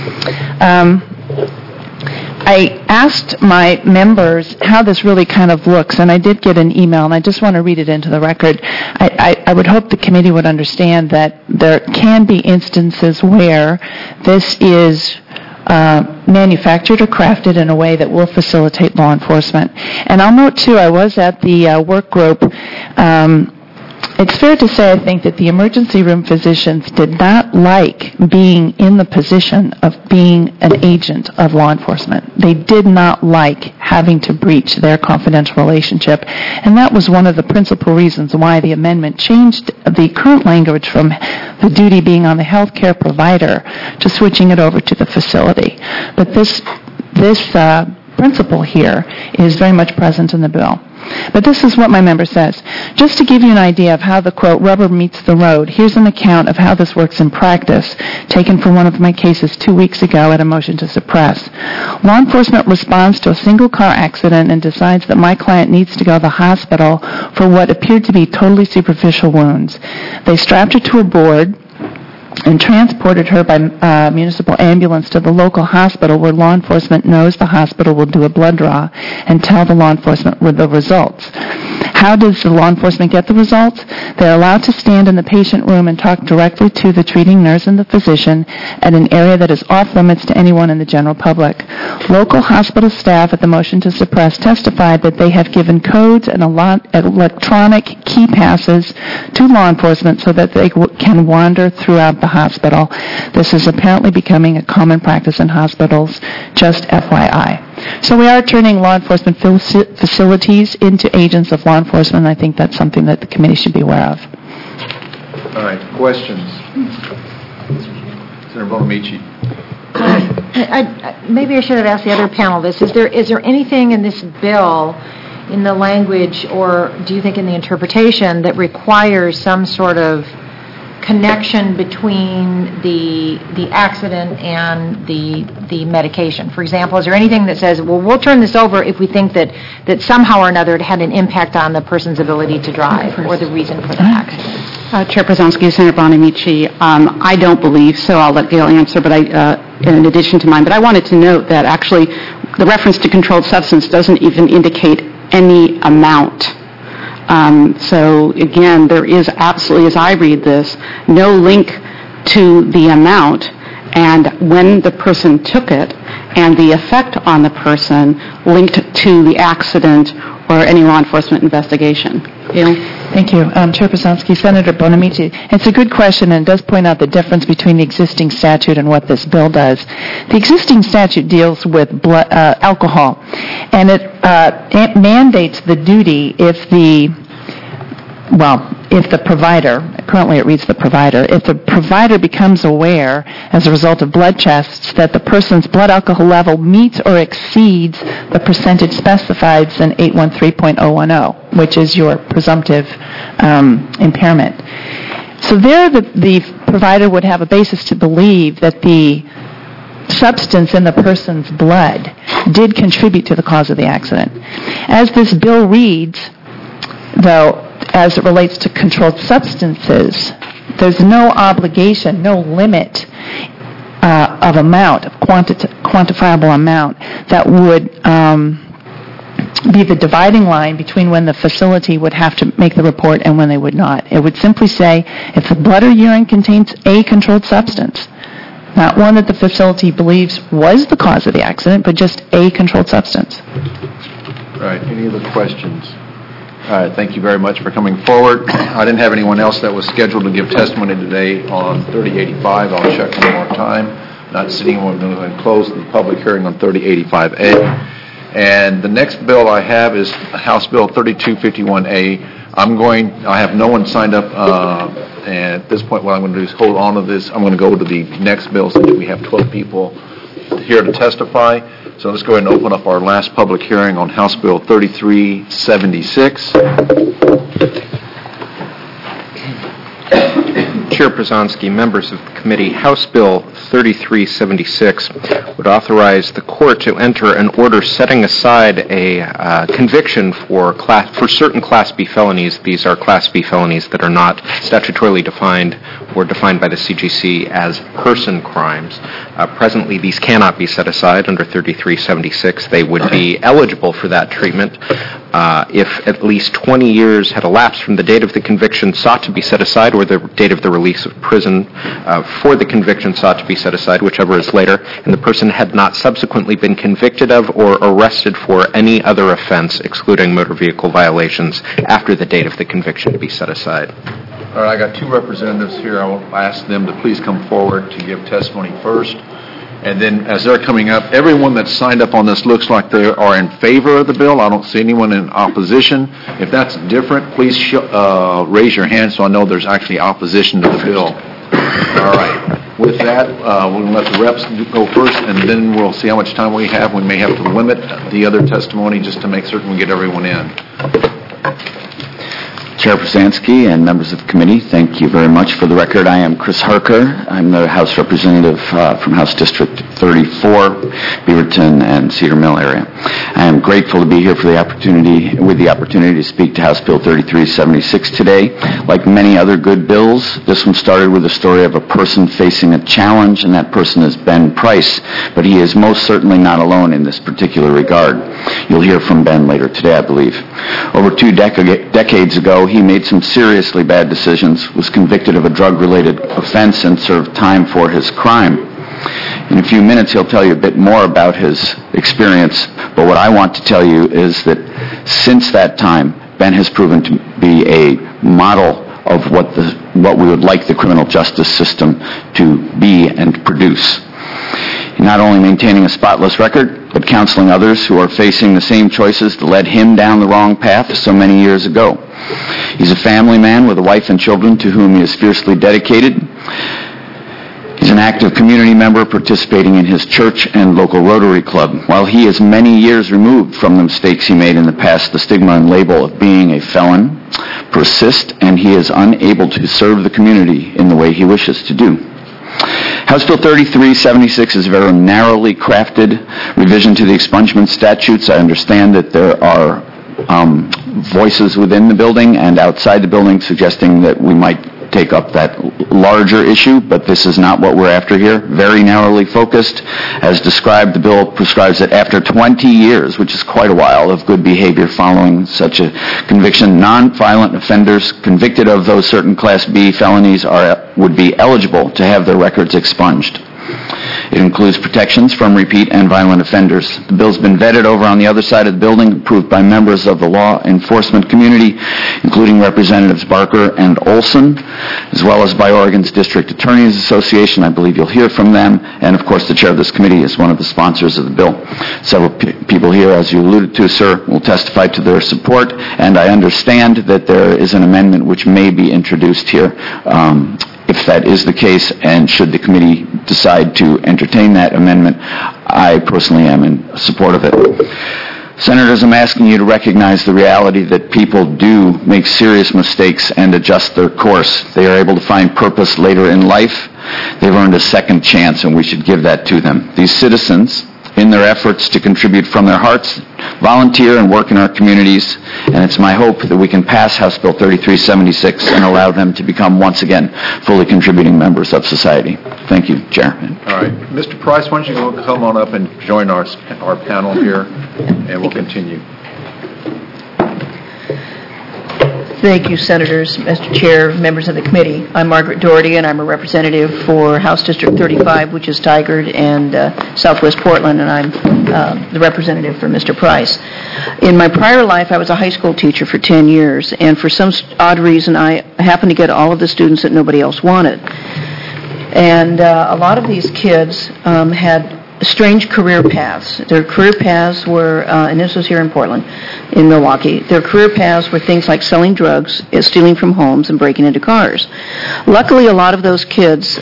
I asked my members how this really kind of looks, and I did get an email, and I just want to read it into the record. I would hope the committee would understand that there can be instances where this is manufactured or crafted in a way that will facilitate law enforcement. And I'll note, too, I was at the work group. It's fair to say, I think, that the emergency room physicians did not like being in the position of being an agent of law enforcement. They did not like having to breach their confidential relationship, and that was one of the principal reasons why the amendment changed the current language from the duty being on the healthcare provider to switching it over to the facility. But this principle here is very much present in the bill. But this is what my member says. Just to give you an idea of how the, quote, rubber meets the road, here's an account of how this works in practice, taken from one of my cases 2 weeks ago at a motion to suppress. Law enforcement responds to a single car accident and decides that my client needs to go to the hospital for what appeared to be totally superficial wounds. They strapped her to a board and transported her by municipal ambulance to the local hospital, where law enforcement knows the hospital will do a blood draw and tell the law enforcement with the results. How does the law enforcement get the results? They're allowed to stand in the patient room and talk directly to the treating nurse and the physician at an area that is off limits to anyone in the general public. Local hospital staff at the motion to suppress testified that they have given codes and electronic key passes to law enforcement so that they can wander throughout the hospital. This is apparently becoming a common practice in hospitals, just FYI. So we are turning law enforcement facilities into agents of law enforcement, and I think that's something that the committee should be aware of. All right, questions? Senator Bonamici. Maybe I should have asked the other panel this. Is there anything in this bill, in the language, or do you think in the interpretation, that requires some sort of connection between the accident and the medication? For example, is there anything that says, well, we'll turn this over if we think that somehow or another it had an impact on the person's ability to drive or the reason for the accident? Chair Przanski, Senator Bonamici, I don't believe so. I'll let Gail answer, but in addition to mine. But I wanted to note that actually the reference to controlled substance doesn't even indicate any amount. So again, there is absolutely, as I read this, no link to the amount and when the person took it and the effect on the person linked to the accident or any law enforcement investigation. Gail? Thank you. Chair Przanski, Senator Bonamici, it's a good question, and it does point out the difference between the existing statute and what this bill does. The existing statute deals with alcohol, and it mandates the duty if the provider, currently it reads the provider, if the provider becomes aware as a result of blood tests that the person's blood alcohol level meets or exceeds the percentage specified in 813.010, which is your presumptive impairment. So there the provider would have a basis to believe that the substance in the person's blood did contribute to the cause of the accident. As this bill reads, though, as it relates to controlled substances, there's no obligation, no limit of amount, of quantifiable amount, that would be the dividing line between when the facility would have to make the report and when they would not. It would simply say if the blood or urine contains a controlled substance, not one that the facility believes was the cause of the accident, but just a controlled substance. All right, any other questions? All right, thank you very much for coming forward. I didn't have anyone else that was scheduled to give testimony today on 3085. I'll check one more time. Not seeing anyone, we're going to close the public hearing on 3085A. And the next bill I have is House Bill 3251A. I have no one signed up, and at this point what I'm going to do is hold on to this. I'm going to go to the next bill since we have 12 people here to testify. So let's go ahead and open up our last public hearing on House Bill 3376. Chair Przanski, members of the committee, House Bill 3376 would authorize the court to enter an order setting aside a conviction for certain Class B felonies. These are Class B felonies that are not statutorily defined or defined by the CGC as person crimes. Presently, these cannot be set aside under 3376. They would be eligible for that treatment if at least 20 years had elapsed from the date of the conviction sought to be set aside or the date of the release of prison for the conviction sought to be set aside, whichever is later, and the person had not subsequently been convicted of or arrested for any other offense, excluding motor vehicle violations, after the date of the conviction to be set aside. All right, I got two representatives here. I will ask them to please come forward to give testimony first. And then as they're coming up, everyone that's signed up on this looks like they are in favor of the bill. I don't see anyone in opposition. If that's different, please raise your hand so I know there's actually opposition to the bill. All right. With that, we'll let the reps go first, and then we'll see how much time we have. We may have to limit the other testimony just to make certain we get everyone in. Chair Przanski and members of the committee, thank you very much. For the record, I am Chris Harker. I'm the House Representative from House District 34, Beaverton and Cedar Mill area. I am grateful to be here for the opportunity to speak to House Bill 3376 today. Like many other good bills, this one started with the story of a person facing a challenge, and that person is Ben Price, but he is most certainly not alone in this particular regard. You'll hear from Ben later today, I believe. Over 2 decades ago, he made some seriously bad decisions, was convicted of a drug-related offense, and served time for his crime. In a few minutes, he'll tell you a bit more about his experience, but what I want to tell you is that since that time, Ben has proven to be a model of what we would like the criminal justice system to be and produce. Not only maintaining a spotless record, but counseling others who are facing the same choices that led him down the wrong path so many years ago. He's a family man with a wife and children to whom he is fiercely dedicated. He's an active community member participating in his church and local Rotary Club. While he is many years removed from the mistakes he made in the past, the stigma and label of being a felon persist, and he is unable to serve the community in the way he wishes to do. House Bill 3376 is a very narrowly crafted revision to the expungement statutes. I understand that there are voices within the building and outside the building suggesting that we might take up that larger issue, but this is not what we're after here. Very narrowly focused. As described, the bill prescribes that after 20 years, which is quite a while, of good behavior following such a conviction, non-violent offenders convicted of those certain Class B felonies would be eligible to have their records expunged. It includes protections from repeat and violent offenders. The bill's been vetted over on the other side of the building, approved by members of the law enforcement community, including Representatives Barker and Olson, as well as by Oregon's District Attorneys Association. I believe you'll hear from them. And, of course, the chair of this committee is one of the sponsors of the bill. Several people here, as you alluded to, sir, will testify to their support. And I understand that there is an amendment which may be introduced here. If that is the case, and should the committee decide to entertain that amendment, I personally am in support of it. Senators, I'm asking you to recognize the reality that people do make serious mistakes and adjust their course. They are able to find purpose later in life. They've earned a second chance, and we should give that to them. These citizens, in their efforts to contribute from their hearts, volunteer and work in our communities, and it's my hope that we can pass House Bill 3376 and allow them to become, once again, fully contributing members of society. Thank you, Chair. All right. Mr. Price, why don't you come on up and join our panel here, and we'll continue. Thank you, Senators, Mr. Chair, members of the committee. I'm Margaret Doherty, and I'm a representative for House District 35, which is Tigard and Southwest Portland, and I'm the representative for Mr. Price. In my prior life, I was a high school teacher for 10 years, and for some odd reason, I happened to get all of the students that nobody else wanted. And a lot of these kids had strange career paths. Their career paths were, and this was here in Portland, in Milwaukee, their career paths were things like selling drugs, stealing from homes, and breaking into cars. Luckily, a lot of those kids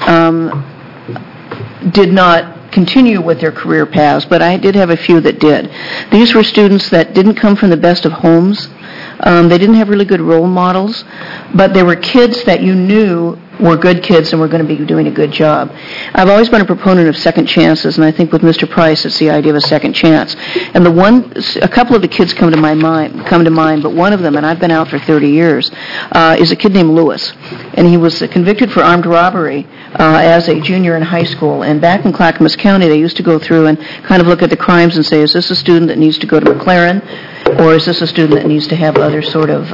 did not continue with their career paths, but I did have a few that did. These were students that didn't come from the best of homes. They didn't have really good role models, but they were kids that you knew were good kids and were going to be doing a good job. I've always been a proponent of second chances, and I think with Mr. Price, it's the idea of a second chance. And a couple of the kids come to mind, but one of them, and I've been out for 30 years, is a kid named Lewis, and he was convicted for armed robbery as a junior in high school. And back in Clackamas County, they used to go through and kind of look at the crimes and say, is this a student that needs to go to McLaren, or is this a student that needs to have other sort of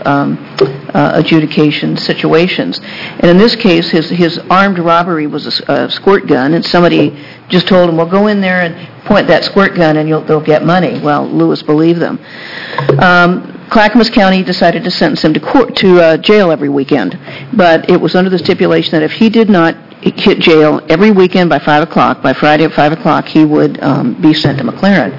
adjudication situations? And in this case, his armed robbery was a squirt gun, and somebody just told him, well, go in there and point that squirt gun and they'll get money. Well, Lewis believed them. Clackamas County decided to sentence him to jail every weekend, but it was under the stipulation that if he did not hit jail every weekend by 5 o'clock, by Friday at 5 o'clock, he would be sent to McLaren.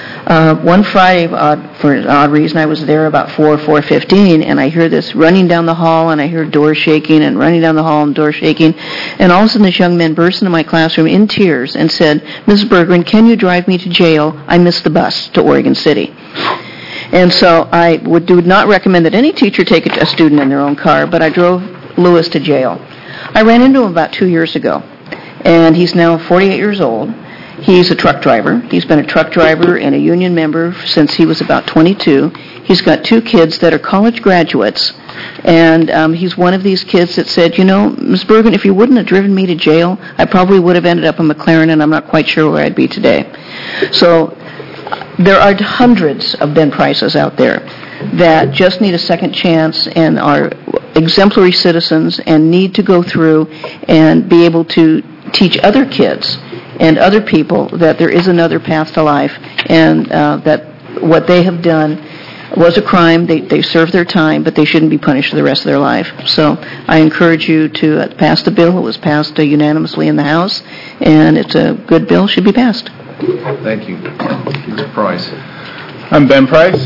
One Friday, for an odd reason, I was there about 4:15, and I hear this running down the hall, and I hear doors shaking, and running down the hall and doors shaking, and all of a sudden this young man burst into my classroom in tears and said, Mrs. Berggren, can you drive me to jail? I missed the bus to Oregon City. And so I would not recommend that any teacher take a student in their own car, but I drove Lewis to jail. I ran into him about 2 years ago, and he's now 48 years old. He's a truck driver. He's been a truck driver and a union member since he was about 22. He's got 2 kids that are college graduates, and he's one of these kids that said, you know, Ms. Berggren, if you wouldn't have driven me to jail, I probably would have ended up in McLaren, and I'm not quite sure where I'd be today. So there are hundreds of Ben Prices out there that just need a second chance and are exemplary citizens and need to go through and be able to teach other kids and other people that there is another path to life, and that what they have done was a crime. They served their time, but they shouldn't be punished for the rest of their life. So I encourage you to pass the bill. It was passed unanimously in the House, and it's a good bill, should be passed. Thank you. Mr. Price. I'm Ben Price,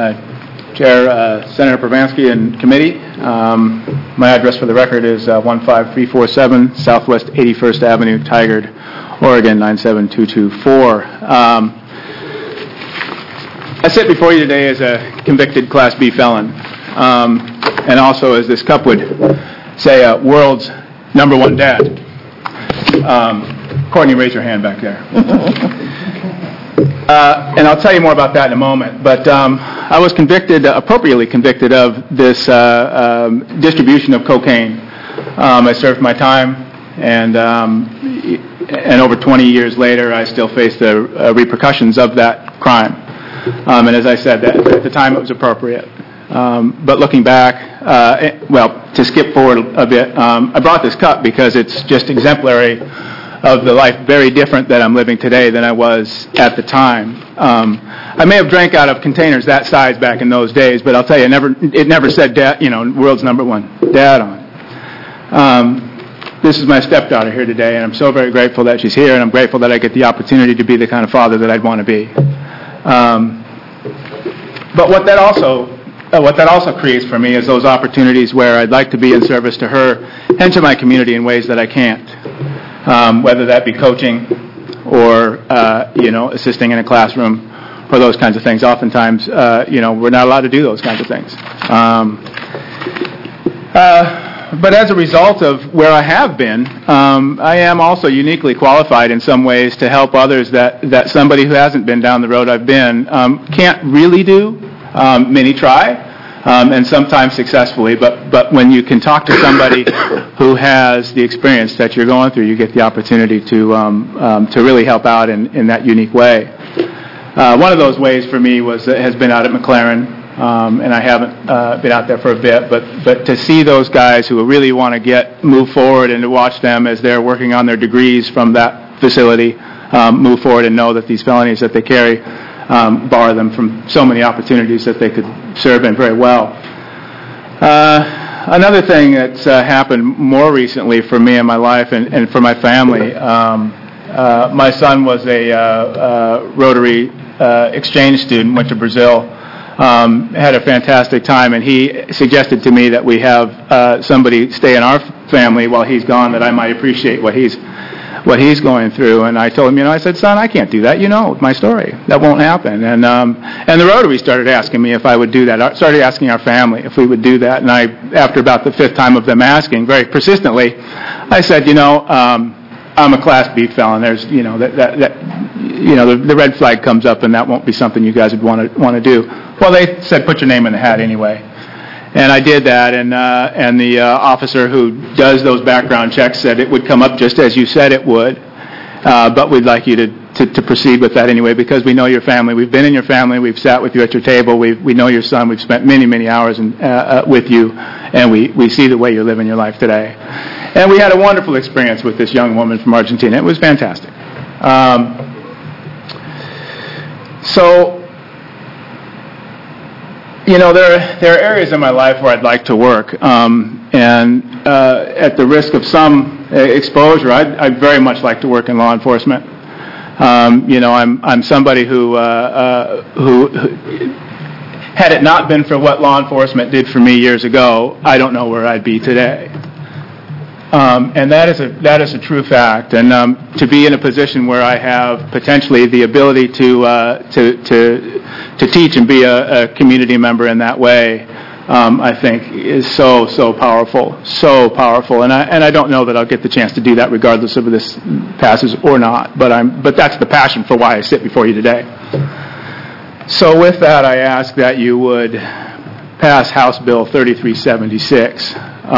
Chair Senator Provansky and committee. My address for the record is 15347 Southwest 81st Avenue, Tigard, Oregon 97224. I sit before you today as a convicted Class B felon, and also, as this cup would say, world's #1 dad. Courtney, raise your hand back there. And I'll tell you more about that in a moment. But I was appropriately convicted of this distribution of cocaine. I served my time, and over 20 years later, I still face the repercussions of that crime. And as I said, at the time it was appropriate. But looking back, to skip forward a bit, I brought this cup because it's just exemplary of the life very different that I'm living today than I was at the time. I may have drank out of containers that size back in those days, but I'll tell you, it never said dad, world's #1 dad on it. This is my stepdaughter here today, and I'm so very grateful that she's here, and I'm grateful that I get the opportunity to be the kind of father that I'd want to be. But what that also creates for me is those opportunities where I'd like to be in service to her and to my community in ways that I can't. Whether that be coaching or, assisting in a classroom or those kinds of things. Oftentimes, we're not allowed to do those kinds of things. But as a result of where I have been, I am also uniquely qualified in some ways to help others that somebody who hasn't been down the road I've been can't really do. Many try. And sometimes successfully, but when you can talk to somebody who has the experience that you're going through, you get the opportunity to really help out in that unique way. One of those ways for me has been out at McLaren, and I haven't been out there for a bit, but to see those guys who really want to move forward and to watch them as they're working on their degrees from that facility move forward and know that these felonies that they carry bar them from so many opportunities that they could serve in very well. Another thing that's happened more recently for me in my life and for my family, my son was a Rotary exchange student, went to Brazil, had a fantastic time, and he suggested to me that we have somebody stay in our family while he's gone, that I might appreciate what he's going through. And I told him, I said, son, I can't do that. You know my story. That won't happen. And the Rotary started asking me if I would do that. Started asking our family if we would do that. And after about the fifth time of them asking, very persistently, I said, I'm a Class B felon. There's, the red flag comes up, and that won't be something you guys would want to do. Well, they said, put your name in the hat anyway. And I did that, and the officer who does those background checks said it would come up just as you said it would, but we'd like you to proceed with that anyway, because we know your family. We've been in your family. We've sat with you at your table. We know your son. We've spent many, many hours with you, and we see the way you're living your life today. And we had a wonderful experience with this young woman from Argentina. It was fantastic. There are areas in my life where I'd like to work, and at the risk of some exposure, I'd very much like to work in law enforcement. I'm somebody who had it not been for what law enforcement did for me years ago, I don't know where I'd be today. And that is a true fact. And to be in a position where I have potentially the ability to teach and be a community member in that way, I think is so powerful, so powerful. And I don't know that I'll get the chance to do that regardless of this passes or not. But that's the passion for why I sit before you today. So with that, I ask that you would pass House Bill 3376.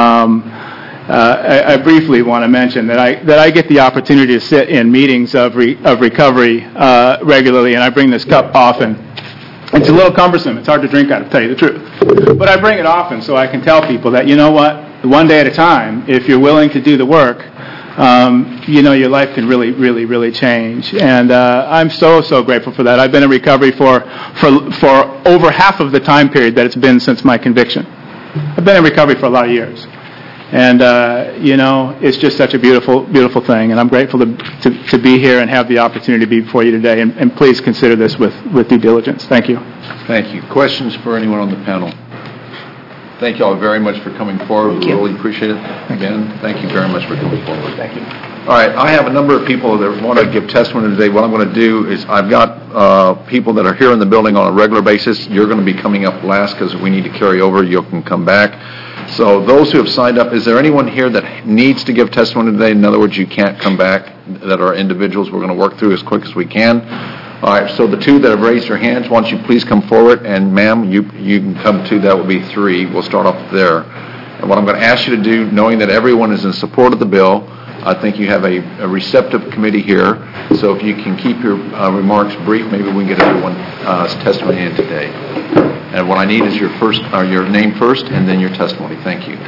I briefly want to mention that I get the opportunity to sit in meetings of recovery regularly, and I bring this cup often. It's a little cumbersome. It's hard to drink out of, to tell you the truth. But I bring it often so I can tell people that, you know what, one day at a time, if you're willing to do the work, your life can really, really, really change. And I'm so grateful for that. I've been in recovery for over half of the time period that it's been since my conviction. I've been in recovery for a lot of years. And, it's just such a beautiful, beautiful thing. And I'm grateful to be here and have the opportunity to be before you today. And please consider this with due diligence. Thank you. Thank you. Questions for anyone on the panel? Thank you all very much for coming forward. We really appreciate it. Again, thank you very much for coming forward. Thank you. All right. I have a number of people that want to give testimony today. What I'm going to do is I've got people that are here in the building on a regular basis. You're going to be coming up last because we need to carry over. You can come back. So those who have signed up, is there anyone here that needs to give testimony today? In other words, you can't come back, that are individuals we're going to work through as quick as we can. All right, so the two that have raised their hands, why don't you please come forward, and ma'am, you can come too. That will be three. We'll start off there. And what I'm going to ask you to do, knowing that everyone is in support of the bill, I think you have a receptive committee here, so if you can keep your remarks brief, maybe we can get everyone's testimony in today. And what I need is your name first, and then your testimony. Thank you.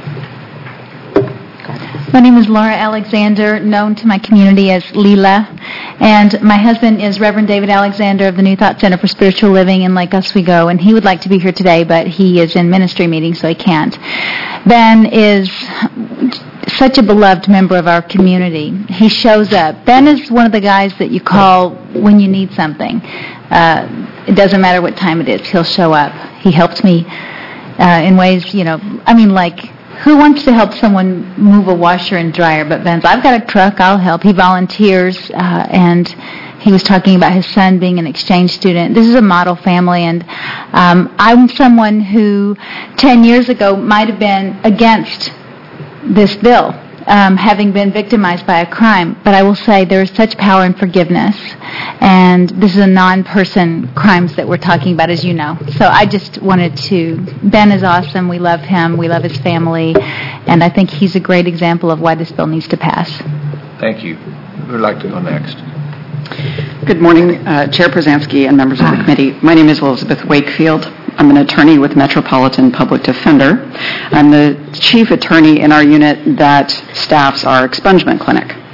My name is Laura Alexander, known to my community as Leela, and my husband is Reverend David Alexander of the New Thought Center for Spiritual Living in Lake Oswego, and he would like to be here today, but he is in ministry meeting, so he can't. Ben is such a beloved member of our community. He shows up. Ben is one of the guys that you call when you need something. It doesn't matter what time it is. He'll show up. He helped me in ways, who wants to help someone move a washer and dryer? But Ben's, I've got a truck, I'll help. He volunteers, and he was talking about his son being an exchange student. This is a model family, and I'm someone who 10 years ago might have been against this bill, having been victimized by a crime. But I will say there is such power in forgiveness, and this is a non-person crimes that we're talking about, as you know. So I just wanted to, Ben is awesome. We love him. We love his family, and I think he's a great example of why this bill needs to pass. Thank you. Who would like to go next? Good morning, Chair Przansky and members of the committee. My name is Elizabeth Wakefield. I'm an attorney with Metropolitan Public Defender. I'm the chief attorney in our unit that staffs our expungement clinic.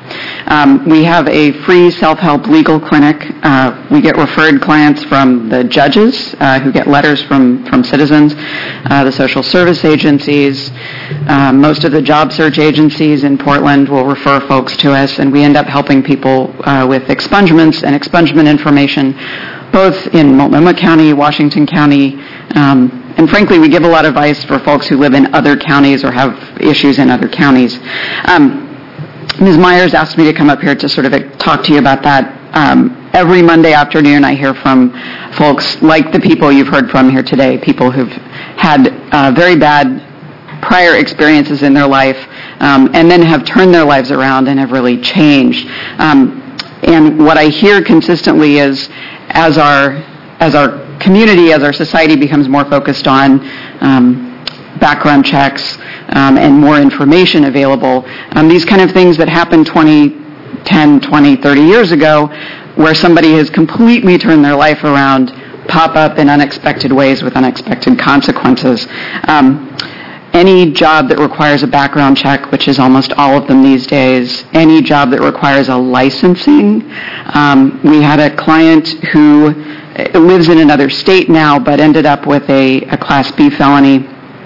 We have a free self-help legal clinic. We get referred clients from the judges who get letters from citizens, the social service agencies. Most of the job search agencies in Portland will refer folks to us, and we end up helping people with expungements and expungement information, both in Multnomah County, Washington County, and frankly, we give a lot of advice for folks who live in other counties or have issues in other counties. Ms. Myers asked me to come up here to sort of talk to you about that. Every Monday afternoon, I hear from folks like the people you've heard from here today, people who've had very bad prior experiences in their life, and then have turned their lives around and have really changed. And what I hear consistently is, as our community, as our society becomes more focused on background checks and more information available, these kind of things that happened 10, 20, 30 years ago, where somebody has completely turned their life around, pop up in unexpected ways with unexpected consequences. Any job that requires a background check, which is almost all of them these days, any job that requires a licensing. We had a client who lives in another state now, but ended up with a Class B felony,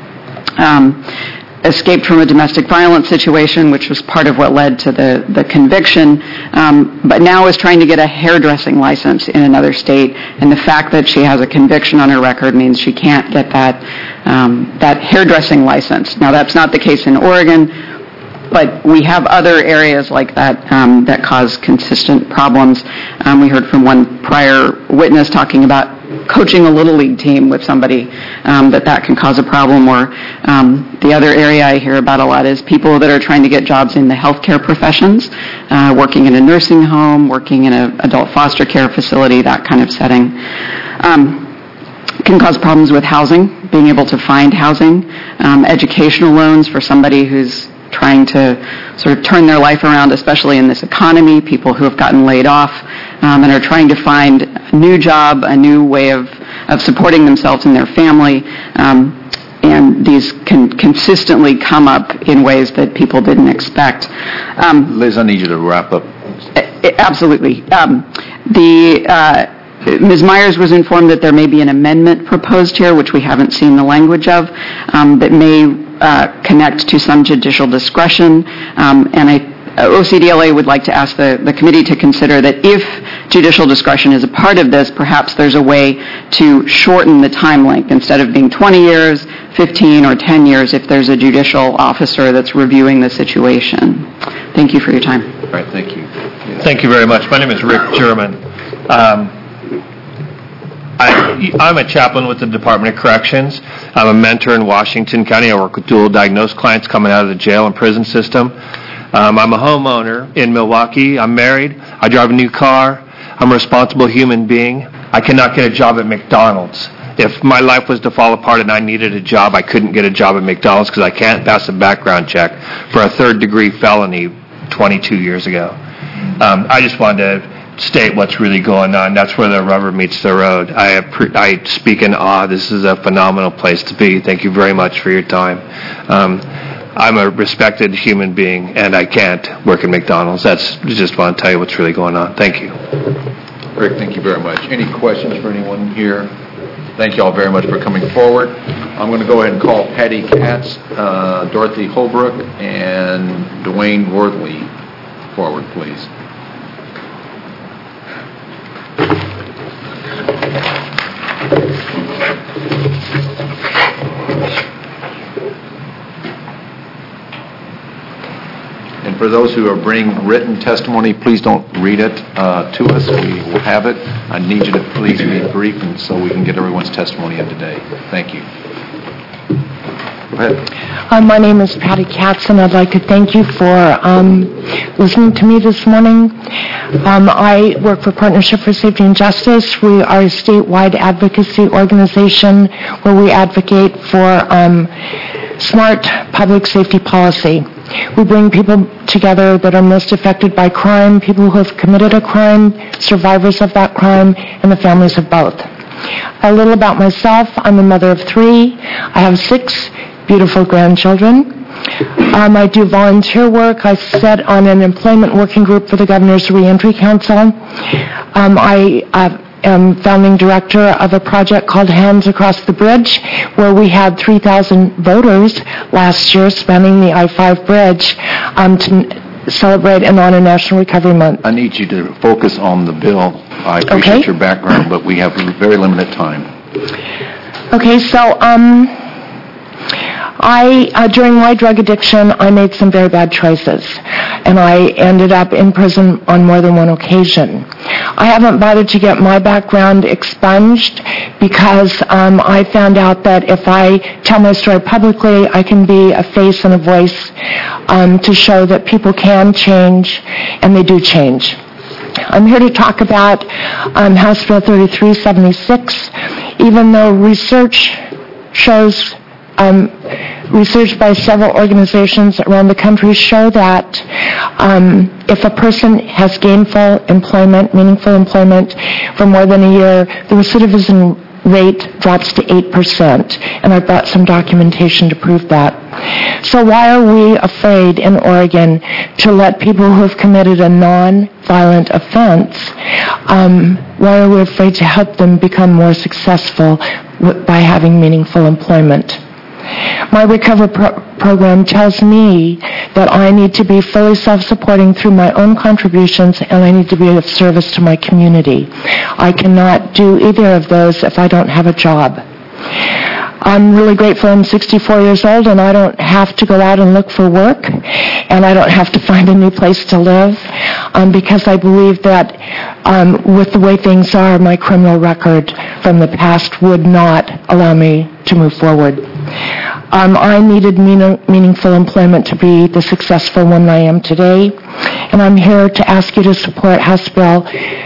escaped from a domestic violence situation, which was part of what led to the conviction, but now is trying to get a hairdressing license in another state, and the fact that she has a conviction on her record means she can't get that hairdressing license. Now, that's not the case in Oregon, but we have other areas like that that cause consistent problems. We heard from one prior witness talking about coaching a Little League team with somebody, that can cause a problem. Or the other area I hear about a lot is people that are trying to get jobs in the healthcare professions, working in a nursing home, working in an adult foster care facility, that kind of setting. Can cause problems with housing, being able to find housing, educational loans for somebody who's trying to sort of turn their life around, especially in this economy, people who have gotten laid off and are trying to find a new job, a new way of supporting themselves and their family. And these can consistently come up in ways that people didn't expect. Liz, I need you to wrap up. Absolutely. Ms. Myers was informed that there may be an amendment proposed here, which we haven't seen the language of, that may connect to some judicial discretion. And OCDLA would like to ask the committee to consider that if judicial discretion is a part of this, perhaps there's a way to shorten the time length. Instead of being 20 years, 15 or 10 years, if there's a judicial officer that's reviewing the situation. Thank you for your time. All right, thank you. Thank you very much. My name is Rick German. I'm a chaplain with the Department of Corrections. I'm a mentor in Washington County. I work with dual diagnosed clients coming out of the jail and prison system. I'm a homeowner in Milwaukee. I'm married. I drive a new car. I'm a responsible human being. I cannot get a job at McDonald's. If my life was to fall apart and I needed a job, I couldn't get a job at McDonald's because I can't pass a background check for a third-degree felony 22 years ago. I just wanted to state what's really going on. That's where the rubber meets the road. I speak in awe. This is a phenomenal place to be. Thank you very much for your time. I'm a respected human being, and I can't work at McDonald's. Just want to tell you what's really going on. Thank you. Rick, thank you very much. Any questions for anyone here? Thank you all very much for coming forward. I'm going to go ahead and call Patty Katz, Dorothy Holbrook, and Dwayne Worthley forward, please. And for those who are bringing written testimony, please don't read it to us. We will have it. I need you to please be brief and so we can get everyone's testimony in today. Thank you. Go ahead. My name is Patty Katz, and I'd like to thank you for listening to me this morning. I work for Partnership for Safety and Justice. We are a statewide advocacy organization where we advocate for smart public safety policy. We bring people together that are most affected by crime, people who have committed a crime, survivors of that crime, and the families of both. A little about myself. I'm a mother of 3. I have 6 beautiful grandchildren. I do volunteer work. I sit on an employment working group for the Governor's Reentry Council. I am founding director of a project called Hands Across the Bridge, where we had 3,000 voters last year spanning the I-5 bridge to celebrate and honor National Recovery Month. I need you to focus on the bill. I appreciate your background, but we have very limited time. Okay, so during my drug addiction, I made some very bad choices, and I ended up in prison on more than one occasion. I haven't bothered to get my background expunged because I found out that if I tell my story publicly, I can be a face and a voice to show that people can change, and they do change. I'm here to talk about House Bill 3376. Even though research shows research by several organizations around the country show that if a person has gainful employment, meaningful employment for more than a year, the recidivism rate drops to 8%, and I've brought some documentation to prove that. So why are we afraid in Oregon to let people who have committed a non-violent offense, why are we afraid to help them become more successful by having meaningful employment? My recovery program tells me that I need to be fully self-supporting through my own contributions, and I need to be of service to my community. I cannot do either of those if I don't have a job. I'm really grateful I'm 64 years old and I don't have to go out and look for work, and I don't have to find a new place to live because I believe that with the way things are, my criminal record from the past would not allow me to move forward. I needed meaningful employment to be the successful one I am today, and I'm here to ask you to support House Bill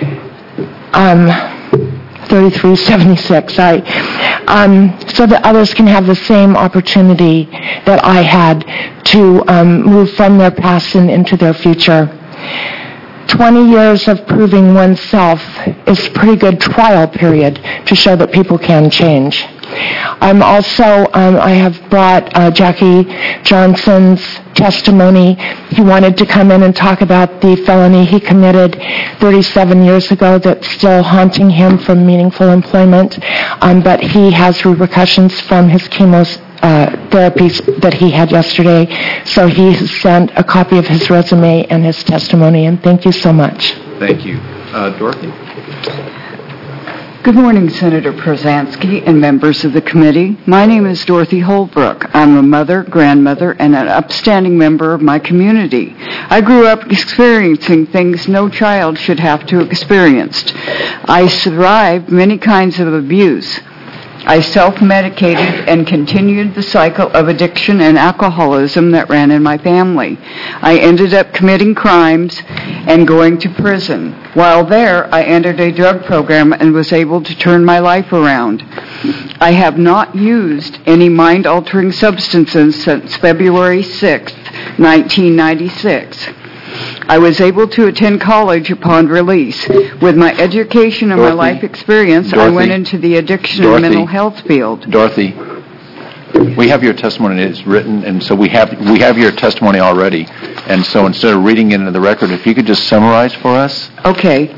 3376, so that others can have the same opportunity that I had to move from their past and into their future. 20 years of proving oneself is a pretty good trial period to show that people can change. I'm also, I have brought Jackie Johnson's testimony. He wanted to come in and talk about the felony he committed 37 years ago that's still haunting him from meaningful employment, but he has repercussions from his therapies that he had yesterday, so he has sent a copy of his resume and his testimony, and thank you so much. Thank you. Dorothy? Good morning, Senator Przansky and members of the committee. My name is Dorothy Holbrook. I'm a mother, grandmother, and an upstanding member of my community. I grew up experiencing things no child should have to experience. I survived many kinds of abuse. I self-medicated and continued the cycle of addiction and alcoholism that ran in my family. I ended up committing crimes and going to prison. While there, I entered a drug program and was able to turn my life around. I have not used any mind-altering substances since February 6, 1996. I was able to attend college upon release. With my education and my life experience, I went into the addiction and mental health field. Dorothy, we have your testimony. It's written, and so we have your testimony already. And so instead of reading it into the record, if you could just summarize for us. Okay.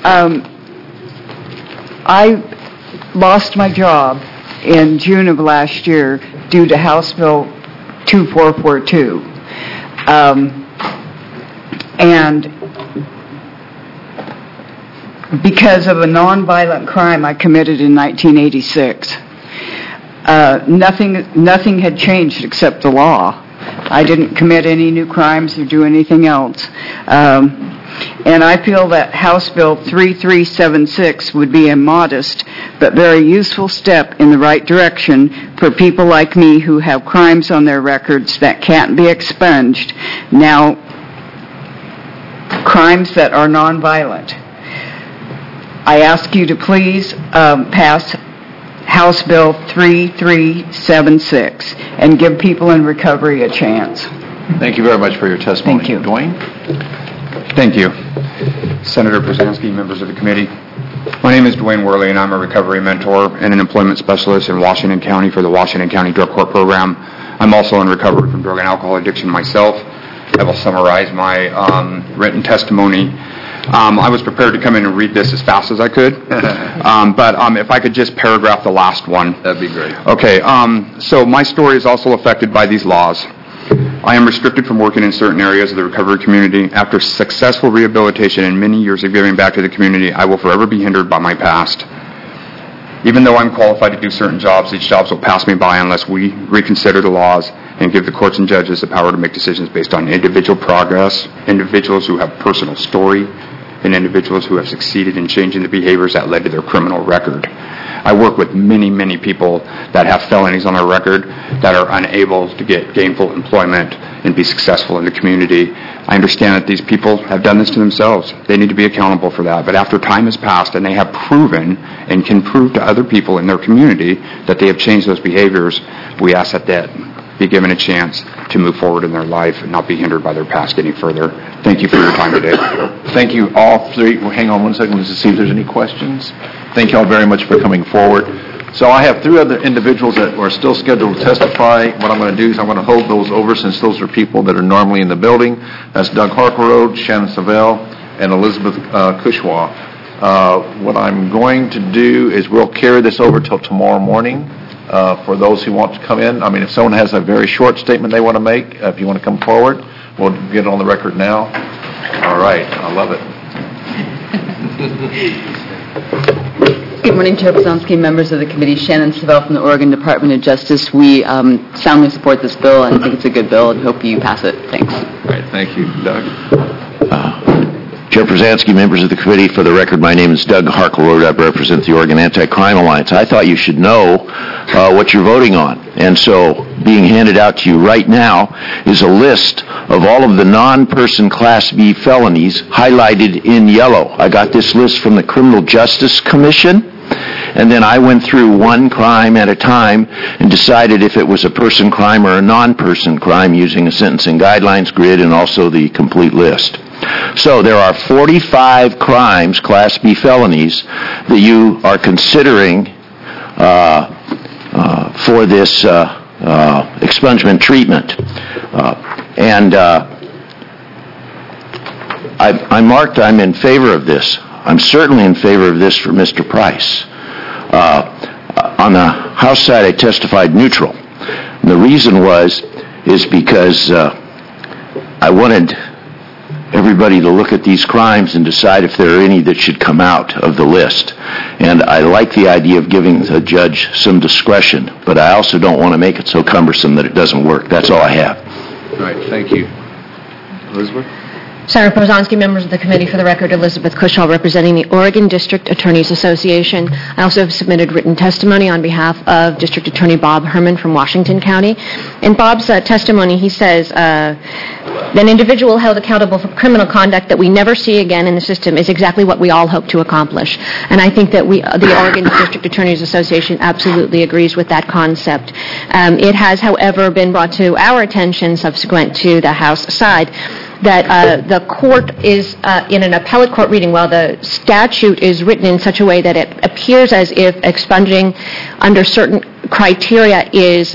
I lost my job in June of last year due to House Bill 2442. And because of a nonviolent crime I committed in 1986, nothing had changed except the law. I didn't commit any new crimes or do anything else. And I feel that House Bill 3376 would be a modest but very useful step in the right direction for people like me who have crimes on their records that can't be expunged. Now, crimes that are nonviolent. I ask you to please pass House Bill 3376 and give people in recovery a chance. Thank you very much for your testimony. Thank you. Dwayne? Thank you. Senator Przansky, members of the committee. My name is Dwayne Worley, and I'm a recovery mentor and an employment specialist in Washington County for the Washington County Drug Court Program. I'm also in recovery from drug and alcohol addiction myself. I will summarize my written testimony. I was prepared to come in and read this as fast as I could, but if I could just paragraph the last one. That'd be great. Okay, so my story is also affected by these laws. I am restricted from working in certain areas of the recovery community. After successful rehabilitation and many years of giving back to the community, I will forever be hindered by my past. Even though I'm qualified to do certain jobs, these jobs will pass me by unless we reconsider the laws and give the courts and judges the power to make decisions based on individual progress, individuals who have personal story, and individuals who have succeeded in changing the behaviors that led to their criminal record. I work with many, many people that have felonies on their record that are unable to get gainful employment and be successful in the community. I understand that these people have done this to themselves. They need to be accountable for that. But after time has passed and they have proven and can prove to other people in their community that they have changed those behaviors, we ask that be given a chance to move forward in their life and not be hindered by their past any further. Thank you for your time today. Thank you all three. Well, hang on one second to see if there's any questions. Thank you all very much for coming forward. So I have three other individuals that are still scheduled to testify. What I'm going to do is I'm going to hold those over since those are people that are normally in the building. That's Doug Harkleroad, Shannon Savell, and Elizabeth Cushwa. What I'm going to do is we'll carry this over till tomorrow morning. For those who want to come in, I mean, if someone has a very short statement they want to make, if you want to come forward, we'll get it on the record now. All right. I love it. Good morning, Chair Brzezinski, members of the committee. Shannon Savell from the Oregon Department of Justice. We soundly support this bill and think it's a good bill and hope you pass it. Thanks. All right. Thank you, Doug. Chair Brzezinski, members of the committee, for the record, my name is Doug Harkleroad. I represent the Oregon Anti-Crime Alliance. I thought you should know what you're voting on. And so being handed out to you right now is a list of all of the non-person Class B felonies highlighted in yellow. I got this list from the Criminal Justice Commission, and then I went through one crime at a time and decided if it was a person crime or a non-person crime using a sentencing guidelines grid and also the complete list. So there are 45 crimes, Class B felonies, that you are considering for this expungement treatment. I marked I'm in favor of this. I'm certainly in favor of this for Mr. Price. On the House side, I testified neutral. And the reason is because I wanted everybody to look at these crimes and decide if there are any that should come out of the list. And I like the idea of giving the judge some discretion, but I also don't want to make it so cumbersome that it doesn't work. That's all I have. All right, thank you. Elizabeth? Senator Brzezinski, members of the committee, for the record, Elizabeth Cushwa, representing the Oregon District Attorneys Association. I also have submitted written testimony on behalf of District Attorney Bob Herman from Washington County. In Bob's testimony, he says, an individual held accountable for criminal conduct that we never see again in the system is exactly what we all hope to accomplish. And I think that the Oregon District Attorneys Association absolutely agrees with that concept. It has, however, been brought to our attention subsequent to the House side that the court is in an appellate court reading, while the statute is written in such a way that it appears as if expunging under certain criteria is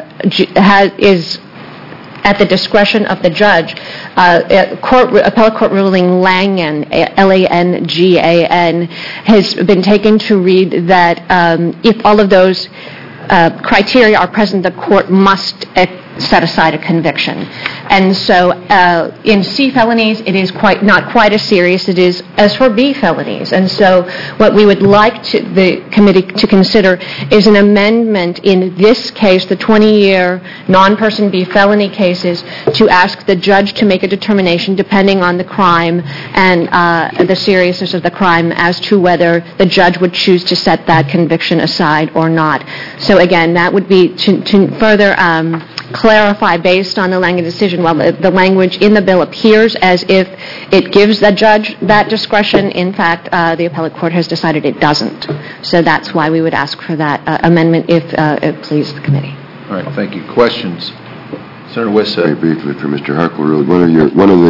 at the discretion of the judge. Appellate court ruling Langan, Langan, has been taken to read that if all of those criteria are present, the court must set aside a conviction. And so in C felonies, it is not quite as serious as for B felonies. And so what we would like the committee to consider is an amendment in this case, the 20-year non-person B felony cases, to ask the judge to make a determination depending on the crime and the seriousness of the crime as to whether the judge would choose to set that conviction aside or not. So again, that would be to further clarify based on the Langan decision. While the language in the bill appears as if it gives the judge that discretion, in fact, the appellate court has decided it doesn't. So that's why we would ask for that amendment if it pleases the committee. All right, thank you. Questions? Senator West. Very briefly for Mr. Harkleroad, one of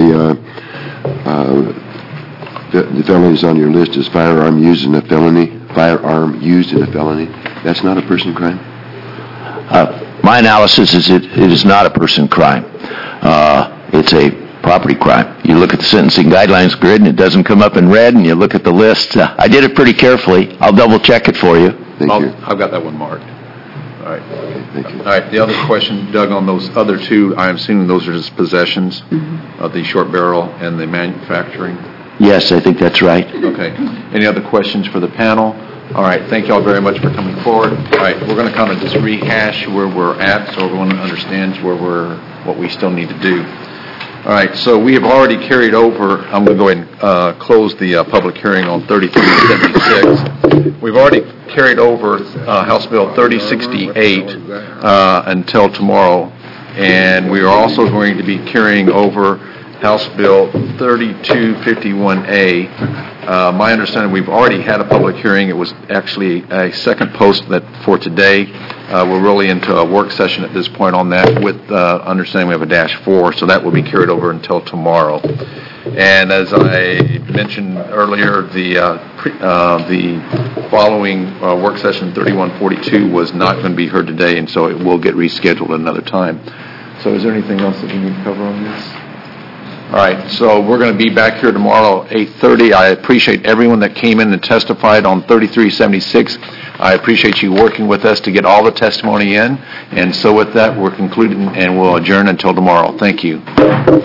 the felonies on your list is firearm used in a felony. Firearm used in a felony. That's not a person crime? my analysis is it is not a person crime. It's a property crime. You look at the sentencing guidelines grid and it doesn't come up in red, and you look at the list. I did it pretty carefully. I'll double check it for you. I've got that one marked. All right. All right, the other question, Doug, on those other two, I'm assuming those are just possessions of the short barrel and the manufacturing? Yes, I think that's right. Okay. Any other questions for the panel? All right, thank you all very much for coming forward. All right, we're going to kind of just rehash where we're at so everyone understands what we still need to do. All right, so we have already carried over, I'm going to go ahead and close the public hearing on 3376. We've already carried over House Bill 3068 until tomorrow, and we are also going to be carrying over House Bill 3251A. My understanding, we've already had a public hearing. It was actually a second post for today. We're really into a work session at this point on that with understanding we have a -4, so that will be carried over until tomorrow. And as I mentioned earlier, the following work session, 3142, was not going to be heard today, and so it will get rescheduled another time. So is there anything else that we need to cover on this? All right, so we're going to be back here tomorrow at 8:30. I appreciate everyone that came in and testified on 3376. I appreciate you working with us to get all the testimony in. And so with that, we're concluding and we'll adjourn until tomorrow. Thank you.